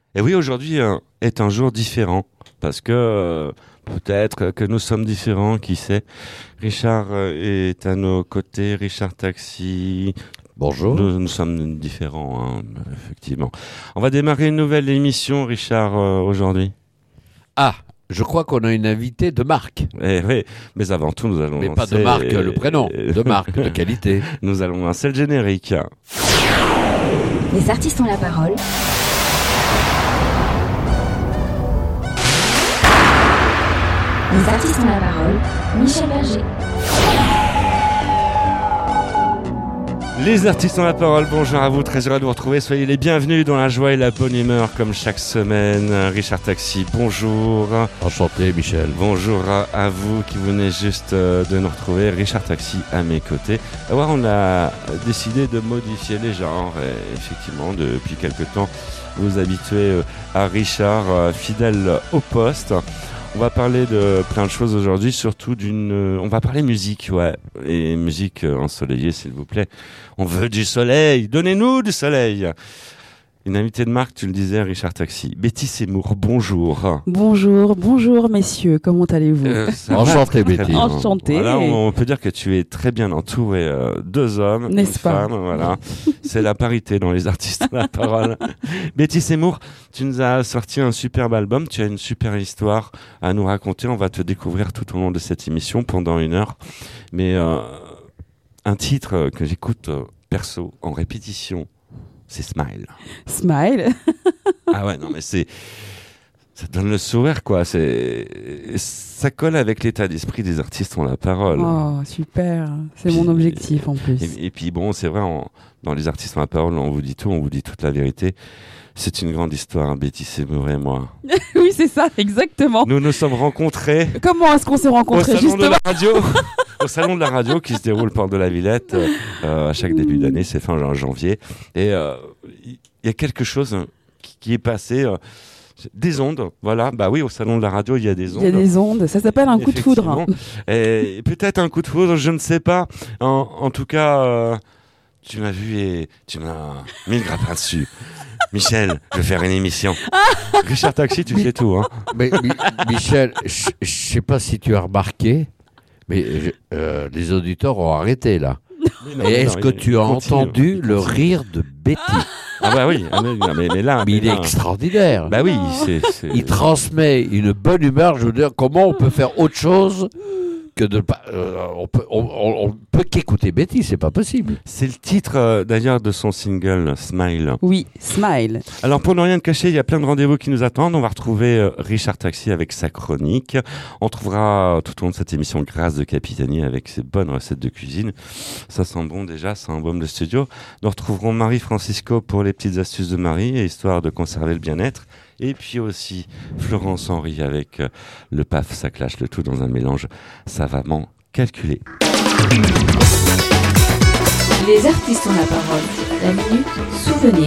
Et oui, aujourd'hui est un jour différent, parce que peut-être que nous sommes différents, qui sait. Richard est à nos côtés, Richard Taxi. Bonjour. Nous sommes différents, hein, effectivement. On va démarrer une nouvelle émission, Richard, aujourd'hui. Ah, je crois qu'on a une invitée de marque. Oui, mais avant tout, nous allons Mais lancer... pas de marque, le prénom, de marque, de qualité. Nous allons lancer le générique. Les artistes ont la parole. Les artistes ont la parole. Michel Berger. Les artistes ont la parole, bonjour à vous, très heureux de vous retrouver, soyez les bienvenus dans la joie et la bonne humeur comme chaque semaine. Richard Taxi, bonjour. Enchanté, Michel. Bonjour à vous qui venez juste de nous retrouver, Richard Taxi à mes côtés. Alors on a décidé de modifier les genres et effectivement depuis quelque temps vous habituez à Richard, fidèle au poste. On va parler de plein de choses aujourd'hui, surtout on va parler musique, ouais, et musique ensoleillée, s'il vous plaît. On veut du soleil, donnez-nous du soleil. Une invitée de marque, tu le disais, Richard Taxi. Betty Seymour, bonjour. Bonjour messieurs, comment allez-vous Enchanté, Betty. Enchanté. Voilà, on peut dire que tu es très bien entouré, deux hommes, n'est-ce une pas femme, voilà. C'est la parité dans les artistes à la parole. Betty Seymour, tu nous as sorti un superbe album, tu as une super histoire à nous raconter, on va te découvrir tout au long de cette émission pendant 1 heure. Mais un titre que j'écoute perso, en répétition, c'est Smile. Smile. Ah ouais, non mais ça donne le sourire quoi, ça colle avec l'état d'esprit des artistes ont la parole. Oh, super. C'est mon objectif en plus. Et puis bon, c'est vrai, dans les artistes ont la parole, on vous dit tout, on vous dit toute la vérité. C'est une grande histoire, Betty Seymour et moi. Oui, c'est ça, exactement. Nous nous sommes rencontrés Comment est-ce qu'on s'est rencontrés justement au salon de la radio qui se déroule porte de la Villette à chaque début d'année, c'est fin janvier. Et il y a quelque chose qui est passé, des ondes, voilà. Bah oui, au salon de la radio, il y a des ondes. Il y a des ondes, ça s'appelle un coup de foudre. Et peut-être un coup de foudre, je ne sais pas. En tout cas, tu m'as vu et tu m'as mis le grappin dessus. Michel, je vais faire une émission. Richard Taxi, tu sais tout, hein. Mais Michel, je sais pas si tu as remarqué, mais les auditeurs ont arrêté là. Et est-ce que tu as entendu le rire de Betty? Ah bah oui, mais là... Mais il est extraordinaire. Bah oui, Il transmet une bonne humeur, je veux dire, comment on peut faire autre chose que de pas... on peut qu'écouter Betty, c'est pas possible. C'est le titre d'ailleurs de son single, Smile. Oui, Smile. Alors pour ne rien te cacher, il y a plein de rendez-vous qui nous attendent. On va retrouver Richard Taxi avec sa chronique. On trouvera tout au long de cette émission Grâce de Capitanie avec ses bonnes recettes de cuisine. Ça sent bon déjà, ça embaume le studio. Nous retrouverons Marie Francisco pour les petites astuces de Marie, histoire de conserver le bien-être. Et puis aussi Florence Henry avec le paf, ça clash, le tout dans un mélange savamment calculé. Les artistes ont la parole. La minute souvenir.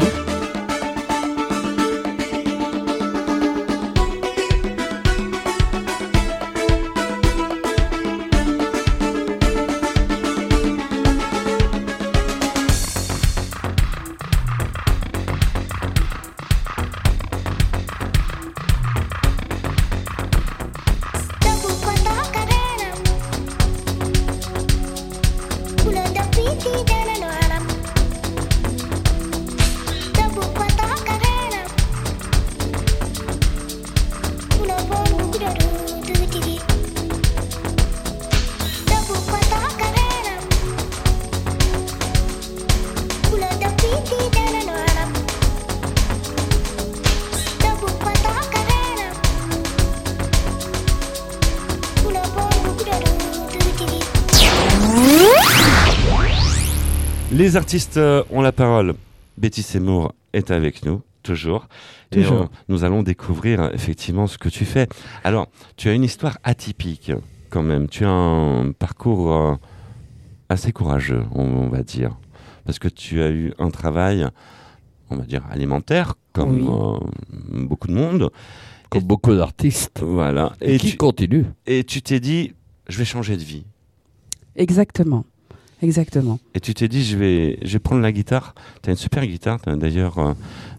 Les artistes ont la parole. Betty Seymour est avec nous, toujours. Et nous allons découvrir effectivement ce que tu fais. Alors, tu as une histoire atypique quand même. Tu as un parcours assez courageux, on va dire. Parce que tu as eu un travail, on va dire, alimentaire, comme beaucoup de monde. Comme beaucoup d'artistes. Voilà. Et qui continuent. Et tu t'es dit, je vais changer de vie. Exactement. Et tu t'es dit, je vais prendre la guitare. Tu as une super guitare, d'ailleurs,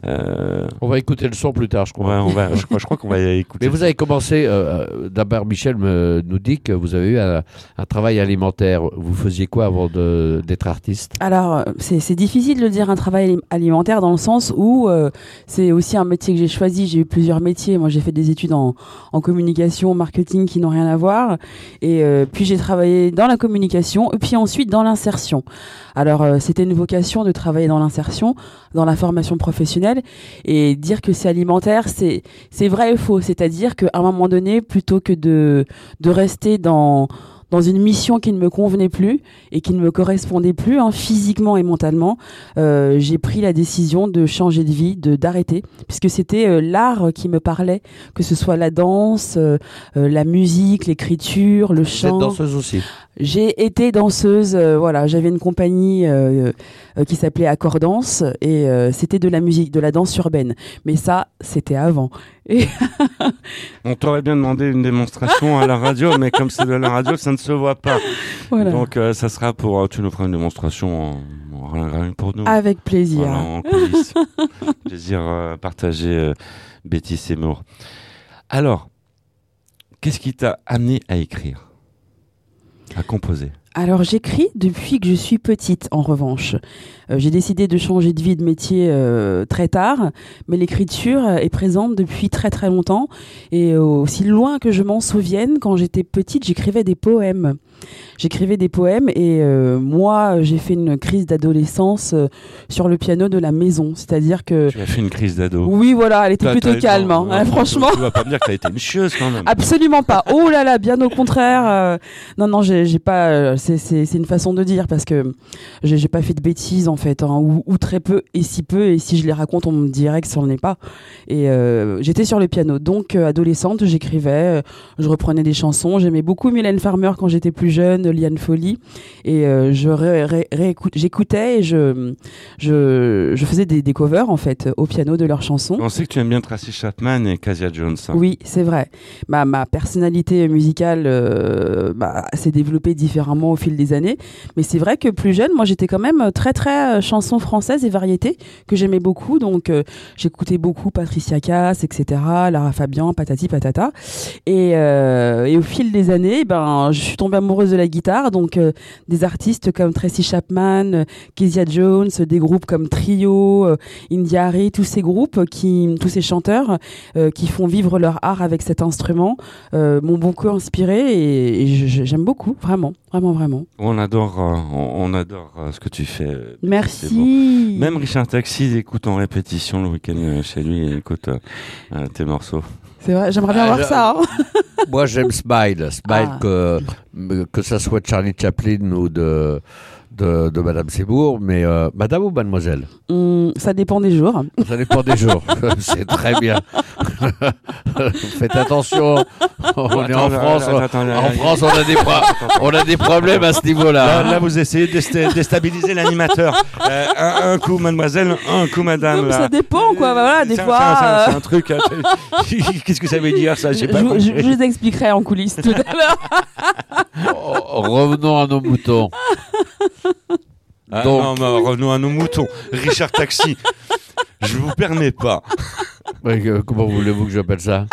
On va écouter le son plus tard, je crois. Ouais, je crois qu'on va écouter. Mais vous avez commencé, d'abord Michel nous dit que vous avez eu un travail alimentaire. Vous faisiez quoi avant d'être artiste? Alors, c'est difficile de dire un travail alimentaire dans le sens où c'est aussi un métier que j'ai choisi. J'ai eu plusieurs métiers. Moi, j'ai fait des études en communication, marketing qui n'ont rien à voir. Et puis, j'ai travaillé dans la communication et puis ensuite dans l'insertion. Alors, c'était une vocation de travailler dans l'insertion, dans la formation professionnelle. Et dire que c'est alimentaire, c'est vrai et faux. C'est-à-dire qu'à un moment donné, plutôt que de rester dans une mission qui ne me convenait plus et qui ne me correspondait plus, physiquement et mentalement, j'ai pris la décision de changer de vie, d'arrêter, puisque c'était l'art qui me parlait, que ce soit la danse, la musique, l'écriture, le chant. Vous êtes danseuse aussi? J'ai été danseuse, voilà, j'avais une compagnie qui s'appelait Accordance et c'était de la musique, de la danse urbaine. Mais ça, c'était avant. Et on t'aurait bien demandé une démonstration à la radio, mais comme c'est de la radio, ça ne se voit pas. Voilà. Donc ça sera tu nous feras une démonstration rien pour nous. Avec plaisir. Voilà, en coulisses. Plaisir partagé, Betty Seymour. Alors, qu'est-ce qui t'a amené à écrire, à composer? Alors j'écris depuis que je suis petite, en revanche. J'ai décidé de changer de vie, de métier très tard, mais l'écriture est présente depuis très très longtemps. Et aussi loin que je m'en souvienne, quand j'étais petite, j'écrivais des poèmes. Et moi, j'ai fait une crise d'adolescence sur le piano de la maison. C'est-à-dire que... Tu as fait une crise d'ado? Oui, voilà, elle était plutôt calme. Franchement. Tu vas pas me dire que tu as été une chieuse quand même. Absolument pas. Oh là là, bien au contraire. Non, j'ai pas... C'est une façon de dire parce que j'ai pas fait de bêtises en fait, ou très peu, et si peu, et si je les raconte, on me dirait que ça n'en est pas. Et j'étais sur le piano. Donc, adolescente, j'écrivais, je reprenais des chansons. J'aimais beaucoup Mylène Farmer quand j'étais plus jeune, Liane Folly, et j'écoutais et je faisais des covers en fait au piano de leurs chansons. On sait que tu aimes bien Tracy Chapman et Kezia Jones. Oui, c'est vrai. Ma personnalité musicale s'est développée différemment au fil des années, mais c'est vrai que plus jeune, moi j'étais quand même très très chanson française et variété que j'aimais beaucoup, donc j'écoutais beaucoup Patricia Cass, etc., Lara Fabian, patati patata, et au fil des années, je suis tombée amoureuse de la guitare, donc des artistes comme Tracy Chapman, Kezia Jones, des groupes comme Trio, India Arie, tous ces groupes, tous ces chanteurs qui font vivre leur art avec cet instrument m'ont beaucoup inspiré et j'aime beaucoup, vraiment. On adore ce que tu fais. Merci. Même Richard Taxi écoute en répétition le week-end chez lui et écoute tes morceaux. C'est vrai, j'aimerais bien voir ça. Moi, j'aime Smile, que ça soit Charlie Chaplin ou de Madame Seymour, mais Madame ou Mademoiselle? Ça dépend des jours. Ça dépend des jours. C'est très bien. Faites attention. On est en France. En France, on a des problèmes à ce niveau-là. Là, vous essayez de déstabiliser l'animateur. Un coup Mademoiselle, un coup Madame. Non, ça dépend, quoi. Voilà, des fois. C'est un truc. Qu'est-ce que ça veut dire, ça? Je vous expliquerai en coulisses tout à l'heure. Revenons à nos moutons. Non, revenons à nos moutons. Richard Taxi, je vous permets pas. Comment voulez-vous que j'appelle ça?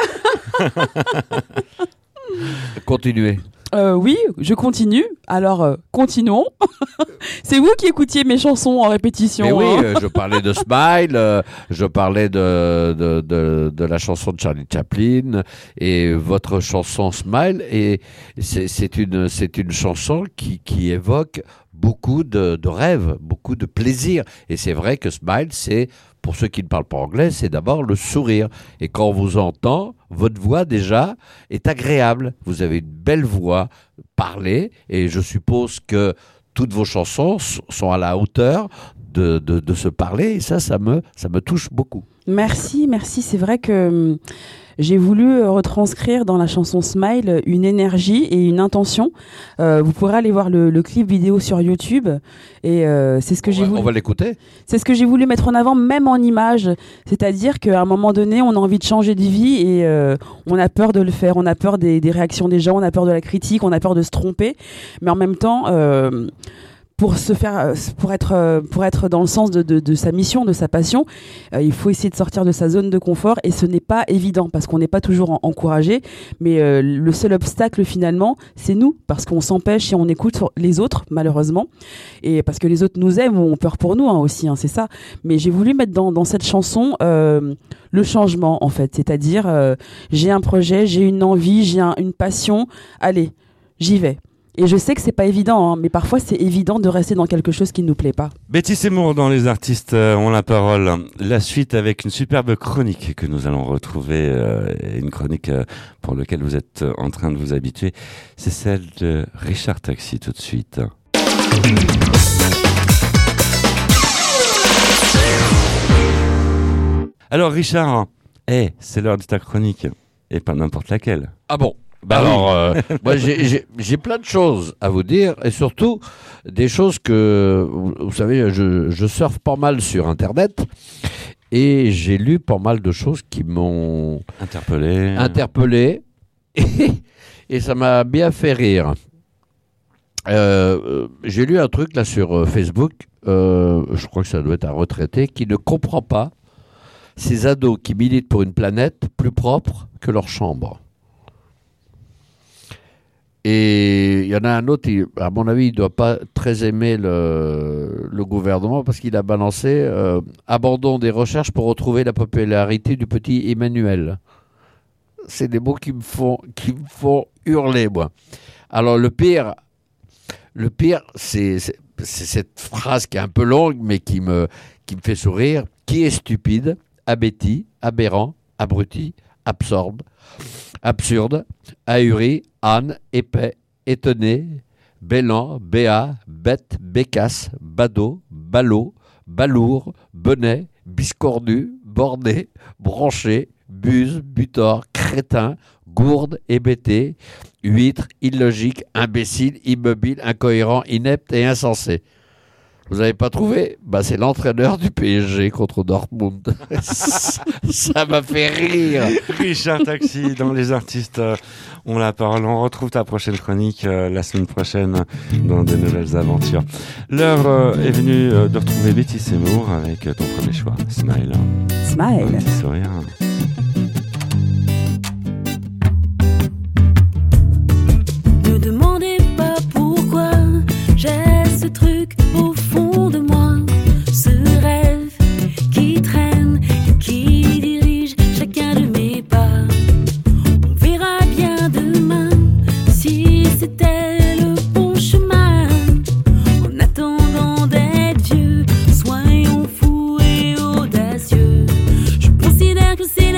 Continuez. Oui, je continue. Alors, continuons. C'est vous qui écoutiez mes chansons en répétition. Mais oui, je parlais de Smile, je parlais de la chanson de Charlie Chaplin et votre chanson Smile. Et c'est une chanson qui évoque beaucoup de rêves, beaucoup de plaisir. Et c'est vrai que Smile, c'est, pour ceux qui ne parlent pas anglais, c'est d'abord le sourire. Et quand on vous entend, votre voix déjà est agréable. Vous avez une belle voix, parlez, et je suppose que toutes vos chansons sont à la hauteur de se parler. Et ça me touche beaucoup. Merci. C'est vrai que j'ai voulu retranscrire dans la chanson Smile une énergie et une intention. Vous pourrez aller voir le clip vidéo sur YouTube et c'est ce que j'ai voulu. On va l'écouter. C'est ce que j'ai voulu mettre en avant, même en images. C'est-à-dire qu'à un moment donné, on a envie de changer de vie et on a peur de le faire. On a peur des réactions des gens, on a peur de la critique, on a peur de se tromper. Mais en même temps, pour être dans le sens de sa mission, de sa passion, il faut essayer de sortir de sa zone de confort et ce n'est pas évident parce qu'on n'est pas toujours encouragé. Mais le seul obstacle finalement, c'est nous parce qu'on s'empêche et on écoute les autres malheureusement et parce que les autres nous aiment ou ont peur pour nous aussi, c'est ça. Mais j'ai voulu mettre dans cette chanson le changement en fait, c'est-à-dire j'ai un projet, j'ai une envie, j'ai une passion, allez, j'y vais. Et je sais que c'est pas évident, mais parfois c'est évident de rester dans quelque chose qui ne nous plaît pas. Betty Seymour dans Les Artistes ont la parole. La suite avec une superbe chronique que nous allons retrouver, une chronique pour laquelle vous êtes en train de vous habituer. C'est celle de Richard Taxi tout de suite. Alors Richard, c'est l'heure de ta chronique, et pas n'importe laquelle. Ah bon? Alors, moi j'ai plein de choses à vous dire, et surtout des choses que, vous savez, je surfe pas mal sur Internet, et j'ai lu pas mal de choses qui m'ont interpellé et ça m'a bien fait rire. J'ai lu un truc là sur Facebook, je crois que ça doit être un retraité, qui ne comprend pas ces ados qui militent pour une planète plus propre que leur chambre. Et il y en a un autre, à mon avis, il ne doit pas très aimer le gouvernement parce qu'il a balancé abandon des recherches pour retrouver la popularité du petit Emmanuel. C'est des mots qui me font hurler, moi. Alors le pire, c'est cette phrase qui est un peu longue, mais qui me fait sourire. Qui est stupide, abéti, aberrant, abruti, absurde, ahuri, âne, épais, étonné, bélan, béat, bête, bécasse, badaud, ballot, balourd, bonnet, biscornu, borné, branché, buse, butor, crétin, gourde, hébété, huître, illogique, imbécile, immobile, incohérent, inepte et insensé. Vous n'avez pas trouvé ? C'est l'entraîneur du PSG contre Dortmund. Ça m'a fait rire. Richard Taxi dans Les Artistes ont la parole. On retrouve ta prochaine chronique la semaine prochaine dans de nouvelles aventures. L'heure est venue de retrouver Betty Seymour avec ton premier choix, Smile. Smile. Un petit sourire. Ne demandez pas pourquoi j'ai ce truc au fond de moi, ce rêve qui traîne et qui dirige chacun de mes pas. On verra bien demain si c'était le bon chemin. En attendant d'être vieux, soyons fous et audacieux. Je considère que c'est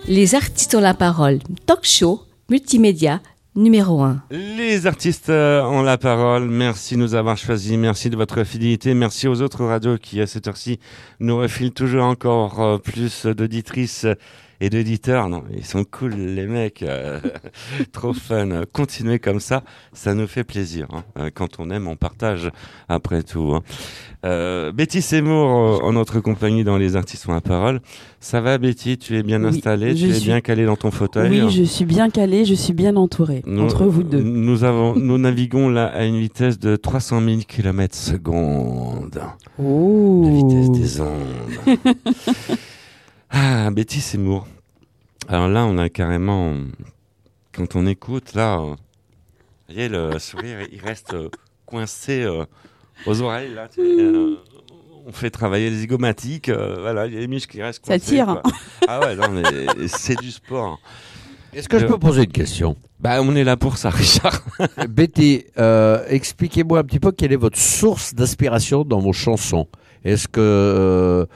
Les artistes ont la parole. Talk show, multimédia, numéro 1. Les artistes ont la parole. Merci de nous avoir choisis. Merci de votre fidélité. Merci aux autres radios qui, à cette heure-ci, nous refilent toujours encore plus d'auditrices et d'éditeurs. Non, ils sont cool, les mecs. Trop fun. Continuez comme ça. Ça nous fait plaisir. Quand on aime, on partage après tout. Betty Seymour, en notre compagnie dans Les Artistes ont la parole. Ça va, Betty? Tu es bien installée? Tu es bien calée dans ton fauteuil? Oui, je suis bien calée, je suis bien entourée entre vous deux. Nous naviguons là à une vitesse de 300 000 km/s. Oh. La vitesse des ondes. Betty Seymour. Alors là, on a carrément... Quand on écoute, là... vous voyez, le sourire, il reste coincé aux oreilles, là. On fait travailler les zygomatiques, voilà, il y a les muscles qui restent coincés. Ça tire. Quoi. Ah ouais, non, mais c'est du sport. Est-ce que je peux poser une question? On est là pour ça, Richard. Betty, expliquez-moi un petit peu quelle est votre source d'inspiration dans vos chansons. Est-ce que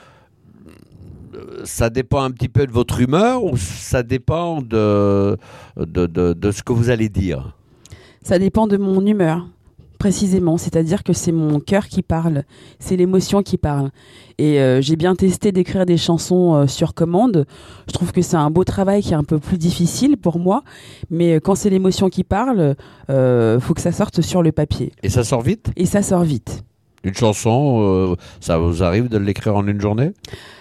ça dépend un petit peu de votre humeur ou ça dépend de ce que vous allez dire? Ça dépend de mon humeur. Précisément, c'est-à-dire que c'est mon cœur qui parle, c'est l'émotion qui parle. Et j'ai bien testé d'écrire des chansons sur commande. Je trouve que c'est un beau travail qui est un peu plus difficile pour moi, mais quand c'est l'émotion qui parle, faut que ça sorte sur le papier. Et ça sort vite? Et ça sort vite. Une chanson, ça vous arrive de l'écrire en une journée?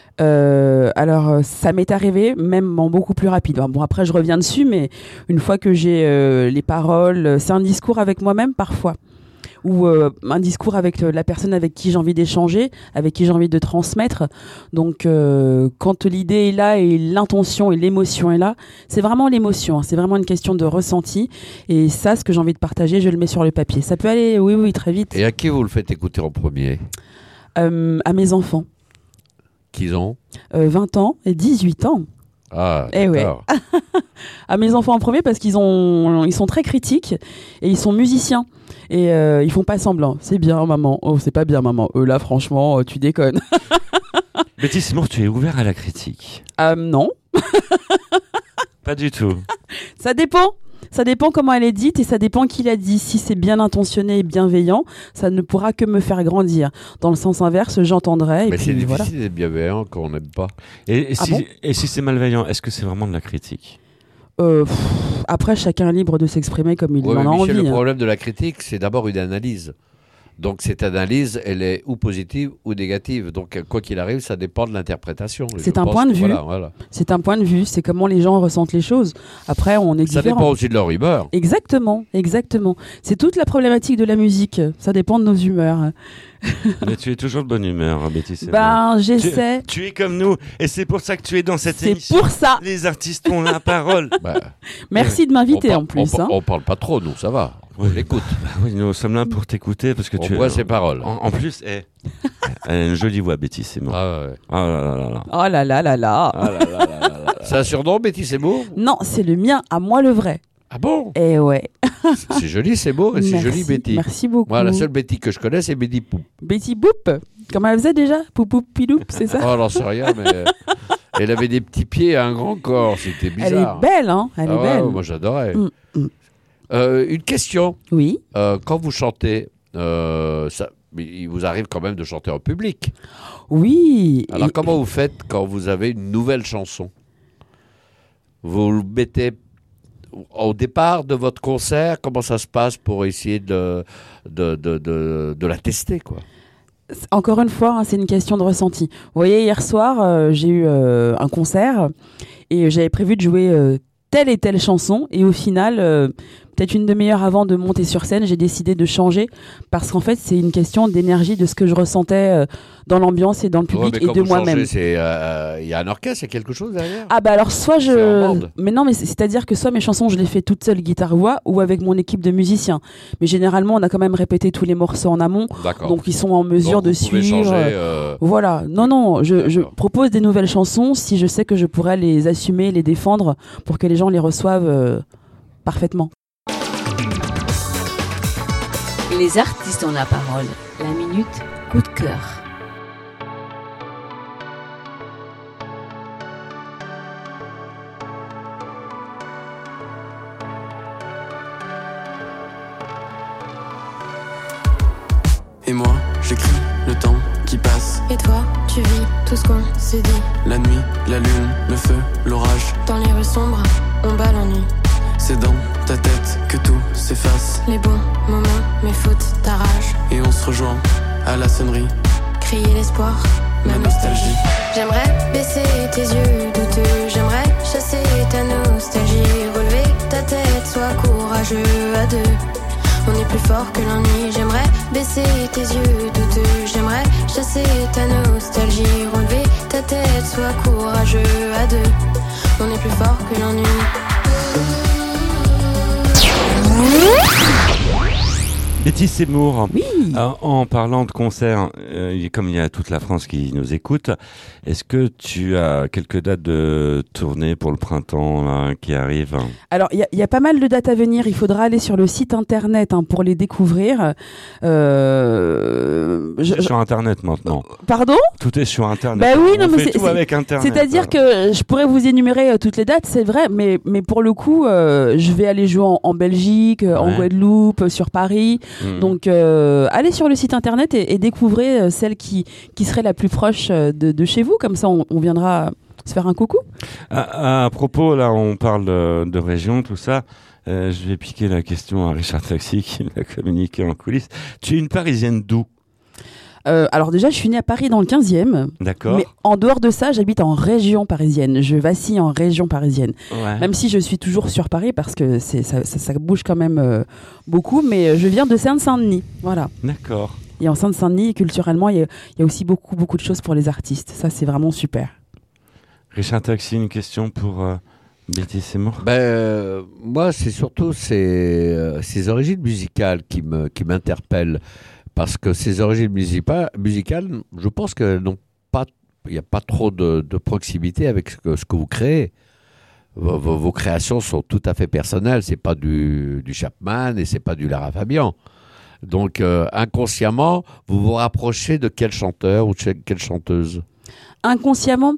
Alors ça m'est arrivé même en beaucoup plus rapide. Bon, après je reviens dessus, mais une fois que j'ai les paroles, c'est un discours avec moi-même parfois, ou un discours avec la personne avec qui j'ai envie d'échanger, avec qui j'ai envie de transmettre. Donc quand l'idée est là et l'intention et l'émotion est là, c'est vraiment l'émotion, hein. C'est vraiment une question de ressenti, et ça, ce que j'ai envie de partager, je le mets sur le papier. Ça peut aller oui très vite. Et à qui vous le faites écouter en premier? À mes enfants. Qu'ils ont 20 ans et 18 ans. Ah, Eh ouais. À mes enfants en premier, parce qu'ils sont très critiques et ils sont musiciens. Et ils font pas semblant. C'est bien, maman. Oh, c'est pas bien, maman. Là, franchement, tu déconnes. Betty Seymour, tu es ouvert à la critique? Non. Pas du tout. Ça dépend. Ça dépend comment elle est dite et ça dépend qui l'a dit. Si c'est bien intentionné et bienveillant, ça ne pourra que me faire grandir. Dans le sens inverse, j'entendrai. Mais puis, c'est difficile voilà. d'être bienveillant quand on n'aime pas. Et bon si c'est malveillant, est-ce que c'est vraiment de la critique? Après, chacun est libre de s'exprimer comme il Ouais, en a mais Michel, envie. le hein. problème de la critique, c'est d'abord une analyse. Donc cette analyse, elle est ou positive ou négative. Donc quoi qu'il arrive, ça dépend de l'interprétation. Et C'est je un pense point de que vue. Voilà. C'est un point de vue. C'est comment les gens ressentent les choses. Après, on est Ça différents. dépend aussi de leur humeur. Exactement. C'est toute la problématique de la musique. Ça dépend de nos humeurs. Mais tu es toujours de bonne humeur, Betty Seymour. J'essaie. Tu es comme nous, et c'est pour ça que tu es dans cette C'est émission. pour ça. Les artistes ont la parole. Merci de m'inviter en plus. On parle pas trop, nous, ça va. On l'écoute. Oui, nous sommes là pour t'écouter parce que On voit ses paroles. En plus, elle a une jolie voix, Betty Seymour. Ah ouais. Oh là là là là. Oh là là là là. Ah là là là là là. C'est un surnom, Betty, c'est beau? Non, c'est le mien, à moi le vrai. Ah bon? Eh ouais. C'est joli, c'est beau, et c'est Merci, joli, Betty. Merci beaucoup. Moi, la seule Betty que je connais, c'est Betty Poup. Betty Boop. Comment elle faisait déjà? Poupou Piloup, c'est ça? Oh, j'en sais rien, mais elle avait des petits pieds et un grand corps, c'était bizarre. Elle est belle, hein? Elle est Ah ouais, belle. moi, j'adorais. Mm. Une question. Oui. Quand vous chantez, il vous arrive quand même de chanter en public. Oui. Alors, comment vous faites quand vous avez une nouvelle chanson? Vous le mettez au départ de votre concert? Comment ça se passe pour essayer de la tester, quoi? Encore une fois, hein, c'est une question de ressenti. Vous voyez, hier soir, j'ai eu un concert et j'avais prévu de jouer telle et telle chanson, et au final, peut-être une demi-heure avant de monter sur scène, j'ai décidé de changer, parce qu'en fait, c'est une question d'énergie, de ce que je ressentais dans l'ambiance et dans le public, et de moi-même. Il y a un orchestre, il y a quelque chose derrière? Ah bah alors soit C'est en bande. mais non, mais c'est-à-dire que soit mes chansons je les fais toute seule guitare-voix, ou avec mon équipe de musiciens, mais généralement on a quand même répété tous les morceaux en amont, D'accord. donc ils sont en mesure Donc, de vous pouvez suivre. changer, Voilà, non, je D'accord. propose des nouvelles chansons si je sais que je pourrais les assumer, les défendre, pour que les gens les reçoivent parfaitement. Les artistes ont la parole. La minute coup de cœur. Et moi, j'écris le temps qui passe. Et toi, tu vis tout ce qu'on s'est dit. La nuit, la lune, le feu, l'orage. Dans les rues sombres, on bat l'ennui. C'est dans ta tête que tout s'efface. Les bons moments, mes fautes, ta rage. Et on se rejoint à la sonnerie. Crier l'espoir, ma nostalgie. J'aimerais baisser tes yeux douteux. J'aimerais chasser ta nostalgie. Relever ta tête, sois courageux à deux. On est plus fort que l'ennui. J'aimerais baisser tes yeux douteux. J'aimerais chasser ta nostalgie. Relever ta tête, sois courageux à deux. On est plus fort que l'ennui. Betty Seymour, Oui. En parlant de concerts, comme il y a toute la France qui nous écoute, est-ce que tu as quelques dates de tournée pour le printemps là, qui arrivent? Alors, il y a pas mal de dates à venir. Il faudra aller sur le site internet pour les découvrir. Sur Internet maintenant. Pardon? Tout est sur Internet. Bah oui, On non, mais fait tout avec Internet. C'est-à-dire que je pourrais vous énumérer toutes les dates, c'est vrai, mais pour le coup, je vais aller jouer en Belgique, en Guadeloupe, sur Paris. Donc, allez sur le site internet et découvrez celle qui serait la plus proche de chez vous. Comme ça, on viendra se faire un coucou. À propos, là, on parle de région, tout ça. Je vais piquer la question à Richard Taxi qui l'a communiqué en coulisses. Tu es une Parisienne d'où? Alors déjà, je suis née à Paris dans le 15e. D'accord. Mais en dehors de ça, j'habite en région parisienne. Je vacille en région parisienne. Ouais. Même si je suis toujours sur Paris parce que ça bouge quand même beaucoup. Mais je viens de Seine-Saint-Denis. Voilà. D'accord. Et en Seine-Saint-Denis, culturellement, il y a aussi beaucoup de choses pour les artistes. Ça, c'est vraiment super. Richard Taxi, une question pour Betty Seymour. Moi, c'est surtout ces origines musicales qui m'interpellent. Parce que ces origines musicales, je pense qu'il n'y a pas trop de proximité avec ce que vous créez. Vos créations sont tout à fait personnelles. C'est pas du Chapman et c'est pas du Lara Fabian. Donc, inconsciemment, vous vous rapprochez de quel chanteur ou de quelle chanteuse? Inconsciemment?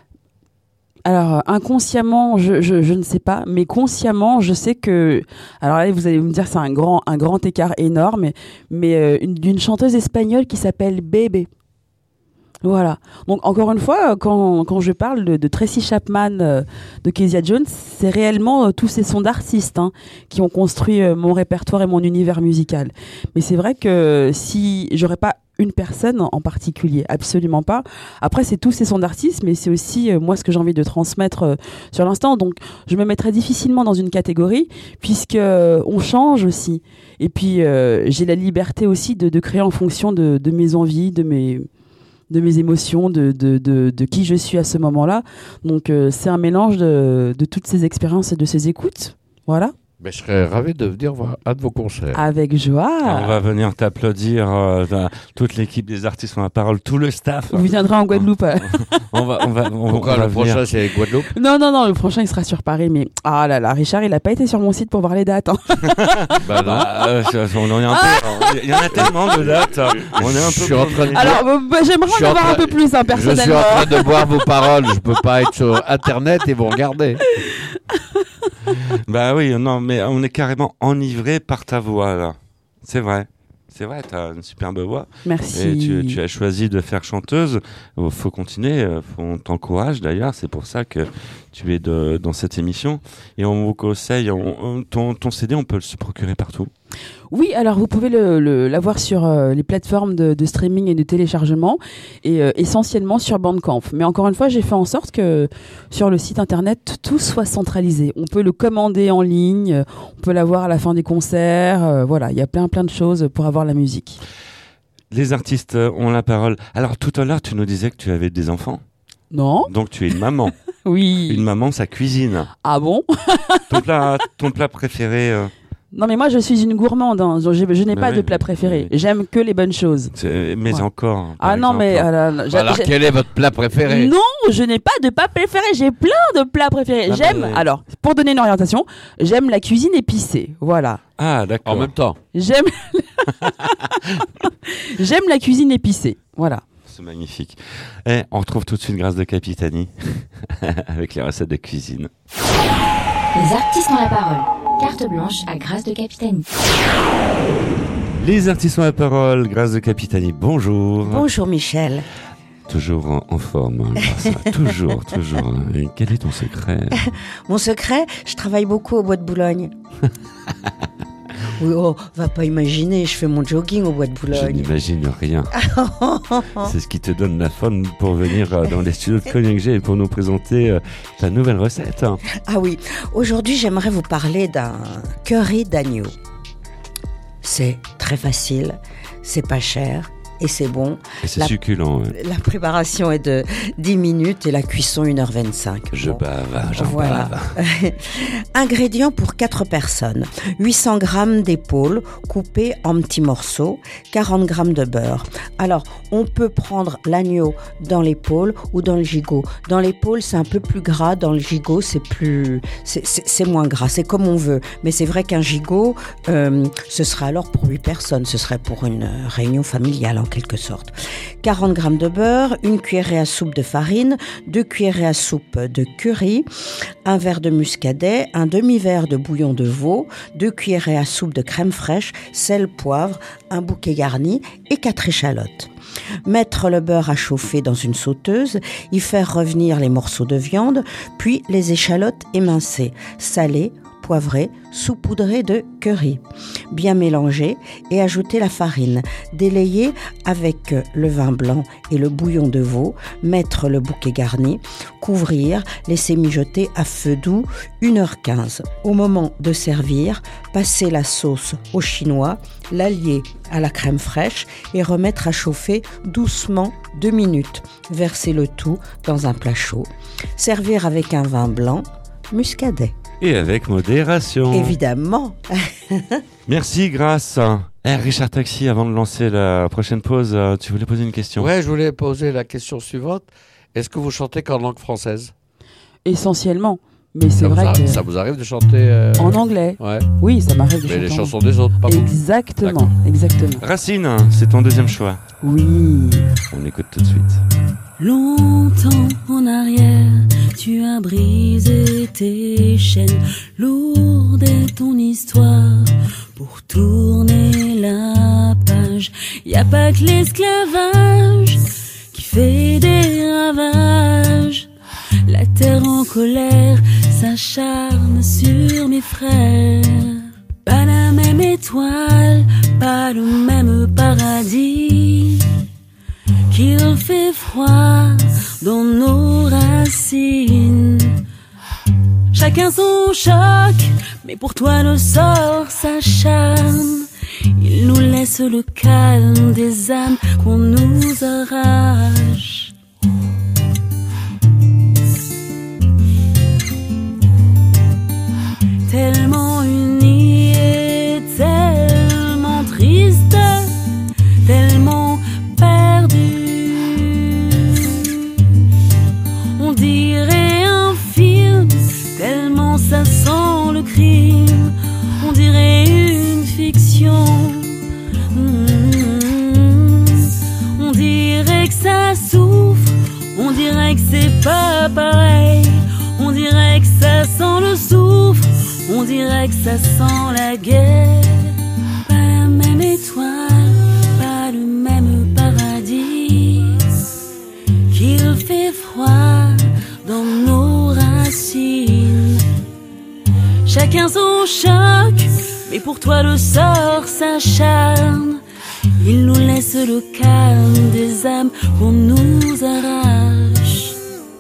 Alors, inconsciemment, je ne sais pas, mais consciemment, je sais que... Alors là, vous allez me dire, c'est un grand écart énorme, mais d'une chanteuse espagnole qui s'appelle Bébé. Voilà. Donc, encore une fois, quand je parle de Tracy Chapman, de Kezia Jones, c'est réellement tous ces sons d'artistes qui ont construit mon répertoire et mon univers musical. Mais c'est vrai que si j'aurais pas une personne en particulier, absolument pas. Après, c'est tous ces sons d'artistes, mais c'est aussi moi ce que j'ai envie de transmettre sur l'instant. Donc, je me mettrais difficilement dans une catégorie puisque on change aussi. Et puis, j'ai la liberté aussi de créer en fonction de mes envies, de mes émotions, de qui je suis à ce moment-là. Donc, c'est un mélange de toutes ces expériences et de ces écoutes. Voilà. Mais je serais ravi de venir voir un de vos concerts. Avec joie. On va venir t'applaudir, toute l'équipe des artistes ont la parole, tout le staff. Vous viendrez en Guadeloupe. Pourquoi le prochain c'est Guadeloupe? Non, le prochain il sera sur Paris, mais ah là là, Richard il a pas été sur mon site pour voir les dates. Bah non. On en est un peu. Il y en a tellement de dates. On est un peu. Alors j'aimerais en avoir un peu plus personnellement. Je suis en train de boire vos paroles. Je peux pas être sur Internet et vous regarder. Bah oui, non, mais on est carrément enivré par ta voix là. C'est vrai, t'as une superbe voix. Merci. Et tu as choisi de faire chanteuse. Faut continuer, on t'encourage d'ailleurs. C'est pour ça que tu es dans cette émission. Et on vous conseille, ton CD, on peut se procurer partout. Oui, alors vous pouvez l'avoir sur les plateformes de streaming et de téléchargement et essentiellement sur Bandcamp. Mais encore une fois, j'ai fait en sorte que sur le site internet, tout soit centralisé. On peut le commander en ligne, on peut l'avoir à la fin des concerts. Voilà, il y a plein de choses pour avoir la musique. Les artistes ont la parole. Alors tout à l'heure, tu nous disais que tu avais des enfants. Non. Donc tu es une maman. Oui. Une maman, ça cuisine. Ah bon? Ton plat préféré Non, mais moi, je suis une gourmande. Je n'ai pas de plat préféré. J'aime que les bonnes choses. Mais ouais. Encore. Non, mais... Alors, quel est votre plat préféré? Non, je n'ai pas de plat préféré. J'ai plein de plats préférés. Alors, pour donner une orientation, j'aime la cuisine épicée. Voilà. Ah, d'accord. En même temps. J'aime la cuisine épicée. Voilà. C'est magnifique. On retrouve tout de suite Grâce de Capitani avec les recettes de cuisine. Les artistes ont la parole. Carte blanche à Grâce de Capitani. Les artistes ont la parole, Grâce de Capitani, bonjour. Bonjour Michel. Toujours en forme, hein, Grâce, toujours. Et quel est ton secret? Mon secret, je travaille beaucoup au Bois de Boulogne. Oui, oh, va pas imaginer, je fais mon jogging au Bois de Je Boulogne. n'imagine rien. C'est ce qui te donne la forme pour venir dans les studios de Cognac G et pour nous présenter ta nouvelle recette. Ah oui, aujourd'hui j'aimerais vous parler d'un curry d'agneau. C'est très facile, c'est pas cher et c'est bon. Et c'est succulent. Ouais. La préparation est de 10 minutes et la cuisson 1h25. Je bave, j'en voilà. bave. Ingrédients pour 4 personnes. 800 g d'épaule coupées en petits morceaux, 40 g de beurre. Alors, on peut prendre l'agneau dans l'épaule ou dans le gigot. Dans l'épaule, c'est un peu plus gras. Dans le gigot, c'est moins gras. C'est comme on veut. Mais c'est vrai qu'un gigot, ce serait alors pour 8 personnes. Ce serait pour une réunion familiale, en quelque sorte. 40 g de beurre, 1 cuillerée à soupe de farine, 2 cuillerées à soupe de curry, 1 verre de muscadet, un demi-verre de bouillon de veau, 2 cuillerées à soupe de crème fraîche, sel, poivre, un bouquet garni et 4 échalotes. Mettre le beurre à chauffer dans une sauteuse, y faire revenir les morceaux de viande, puis les échalotes émincées, salées, poivrées, saupoudrées de curry. Bien mélanger et ajouter la farine. Délayer avec le vin blanc et le bouillon de veau. Mettre le bouquet garni. Couvrir. Laisser mijoter à feu doux 1h15. Au moment de servir, passer la sauce au chinois, l'allier à la crème fraîche et remettre à chauffer doucement 2 minutes. Verser le tout dans un plat chaud. Servir avec un vin blanc, muscadet. Et avec modération. Évidemment. Merci, Grâce. Richard Taxi, avant de lancer la prochaine pause, tu voulais poser une question? Ouais, je voulais poser la question suivante. Est-ce que vous chantez qu'en langue française? Essentiellement. Mais c'est vrai que... Ça vous arrive de chanter en anglais? Ouais. Oui, ça m'arrive de chanter. Mais les chansons des autres, pas vous. Exactement, exactement. Racine, c'est ton deuxième choix. Oui. On écoute tout de suite. Longtemps en arrière, tu as brisé tes chaînes. Lourde est ton histoire pour tourner la page. Y a pas que l'esclavage qui fait des ravages. La terre en colère s'acharne sur mes frères. Pas la même étoile, pas le même paradis. Qu'il fait froid dans nos racines. Chacun son choc, mais pour toi le sort s'acharne. Il nous laisse le calme des âmes qu'on nous arrache. Tellement unis et tellement tristes, tellement perdus. On dirait un film, tellement ça sent le crime. On dirait une fiction. On dirait que ça souffre, on dirait que c'est pas pareil. On dirait que ça sent le souffle, on dirait que ça sent la guerre. Pas la même étoile, pas le même paradis. Qu'il fait froid dans nos racines. Chacun son choc, mais pour toi le sort s'acharne. Il nous laisse le calme des âmes qu'on nous arrache.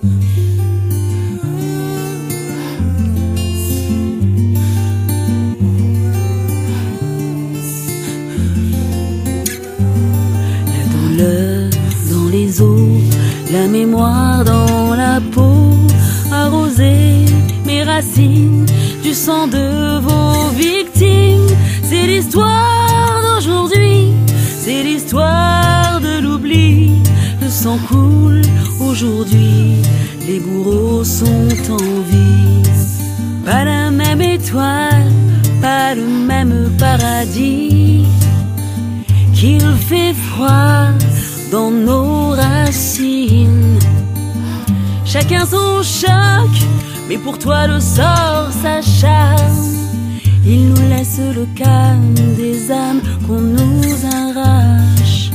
Dans les eaux, la mémoire dans la peau, arroser mes racines du sang de vos victimes. C'est l'histoire d'aujourd'hui, c'est l'histoire de l'oubli. Le sang coule aujourd'hui, les bourreaux sont en vie. Pas la même étoile, pas le même paradis. Qu'il fait froid dans nos racines. Chacun son choc, mais pour toi le sort s'acharne. Il nous laisse le calme des âmes qu'on nous arrache.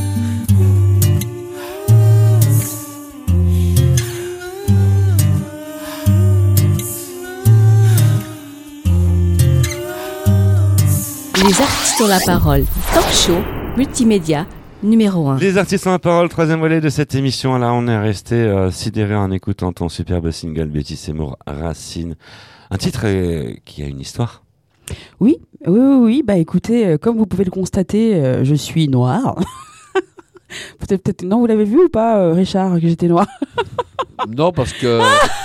Les artistes ont la parole. Talk show, multimédia, numéro 1. Les artistes ont la parole, troisième volet de cette émission. Là, on est resté sidéré en écoutant ton superbe single Betty Seymour, Racine. Un titre qui a une histoire. Oui. Bah écoutez, comme vous pouvez le constater, je suis noire. Peut-être non, vous l'avez vu ou pas, Richard, que j'étais noire? Non, parce que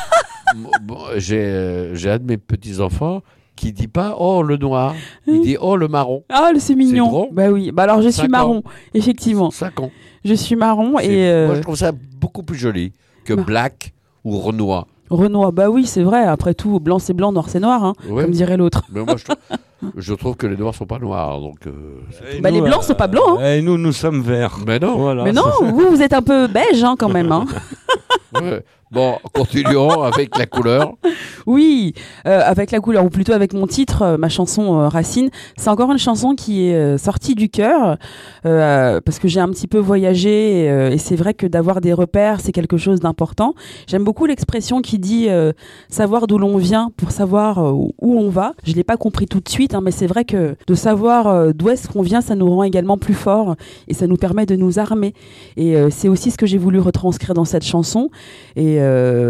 j'ai un de mes petits-enfants qui dit pas « Oh, le noir », il dit « Oh, le marron ». Ah, c'est mignon. C'est drôle. Bah oui, bah alors je suis 5 marron, ans. effectivement. 5 ans. Je suis marron C'est- et... Moi, je trouve ça beaucoup plus joli que Bah. black ou Renoir. Renoir, bah oui, c'est vrai. Après tout, blanc c'est blanc, noir c'est noir, hein, Ouais. comme dirait l'autre. Mais moi, je trouve que les noirs sont pas noirs. Donc, Bah, les blancs sont pas blancs, Et nous sommes verts. Mais non. Voilà, Mais non, vous êtes un peu beige hein, quand même. Hein. Ouais. Bon, continuons avec la couleur. Oui, avec la couleur, ou plutôt avec mon titre, ma chanson Racine. C'est encore une chanson qui est sortie du cœur, parce que j'ai un petit peu voyagé, et c'est vrai que d'avoir des repères, c'est quelque chose d'important. J'aime beaucoup l'expression qui dit savoir d'où l'on vient pour savoir où on va. Je l'ai pas compris tout de suite, hein, mais c'est vrai que de savoir d'où est-ce qu'on vient, ça nous rend également plus forts, et ça nous permet de nous armer. Et c'est aussi ce que j'ai voulu retranscrire dans cette chanson. Et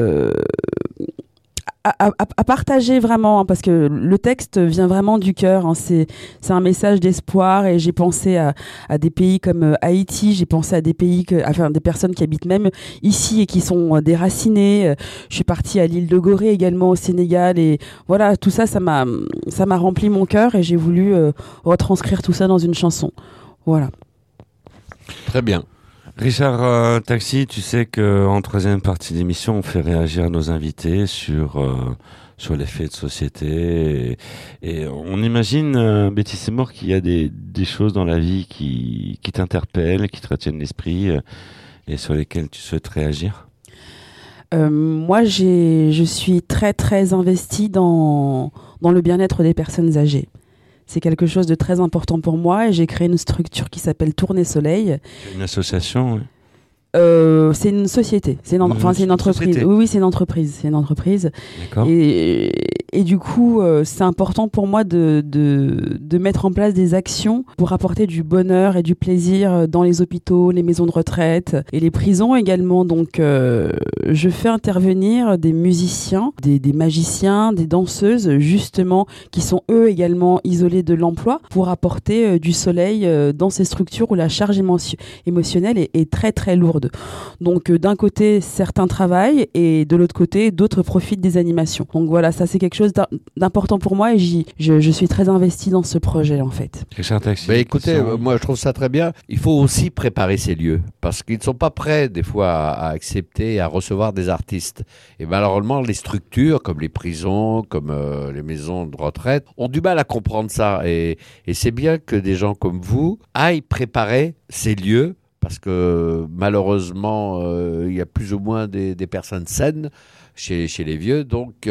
à partager vraiment, hein, parce que le texte vient vraiment du cœur, hein, c'est un message d'espoir, et j'ai pensé à des pays comme Haïti, j'ai pensé à des pays enfin des personnes qui habitent même ici et qui sont déracinées. Je suis partie à l'île de Gorée également au Sénégal, et voilà, tout ça, ça m'a rempli mon cœur, et j'ai voulu retranscrire tout ça dans une chanson. Voilà. Très bien. Richard Taxi, tu sais qu'en troisième partie d'émission, on fait réagir nos invités sur les faits de société. Et on imagine, Betty Seymour, qu'il y a des choses dans la vie qui t'interpellent, qui te retiennent l'esprit et sur lesquelles tu souhaites réagir. Moi, je suis très très investie dans le bien-être des personnes âgées. C'est quelque chose de très important pour moi, et j'ai créé une structure qui s'appelle Tournée Soleil. Une association, oui. C'est une société, c'est une entreprise. Société. Oui, c'est une entreprise, D'accord. Et du coup, c'est important pour moi de mettre en place des actions pour apporter du bonheur et du plaisir dans les hôpitaux, les maisons de retraite et les prisons également. Donc, je fais intervenir des musiciens, des magiciens, des danseuses, justement, qui sont eux également isolés de l'emploi, pour apporter du soleil dans ces structures où la charge émotionnelle est très très lourde. Donc d'un côté certains travaillent, et de l'autre côté d'autres profitent des animations. Donc voilà, ça c'est quelque chose d'important pour moi, et je suis très investie dans ce projet en fait. Richard Taxi. Mais écoutez, moi je trouve ça très bien. Il faut aussi préparer ces lieux, parce qu'ils ne sont pas prêts des fois à accepter et à recevoir des artistes. Et malheureusement, les structures comme les prisons, comme les maisons de retraite ont du mal à comprendre ça. Et c'est bien que des gens comme vous aillent préparer ces lieux, parce que malheureusement, il y a plus ou moins des personnes saines chez les vieux. Donc,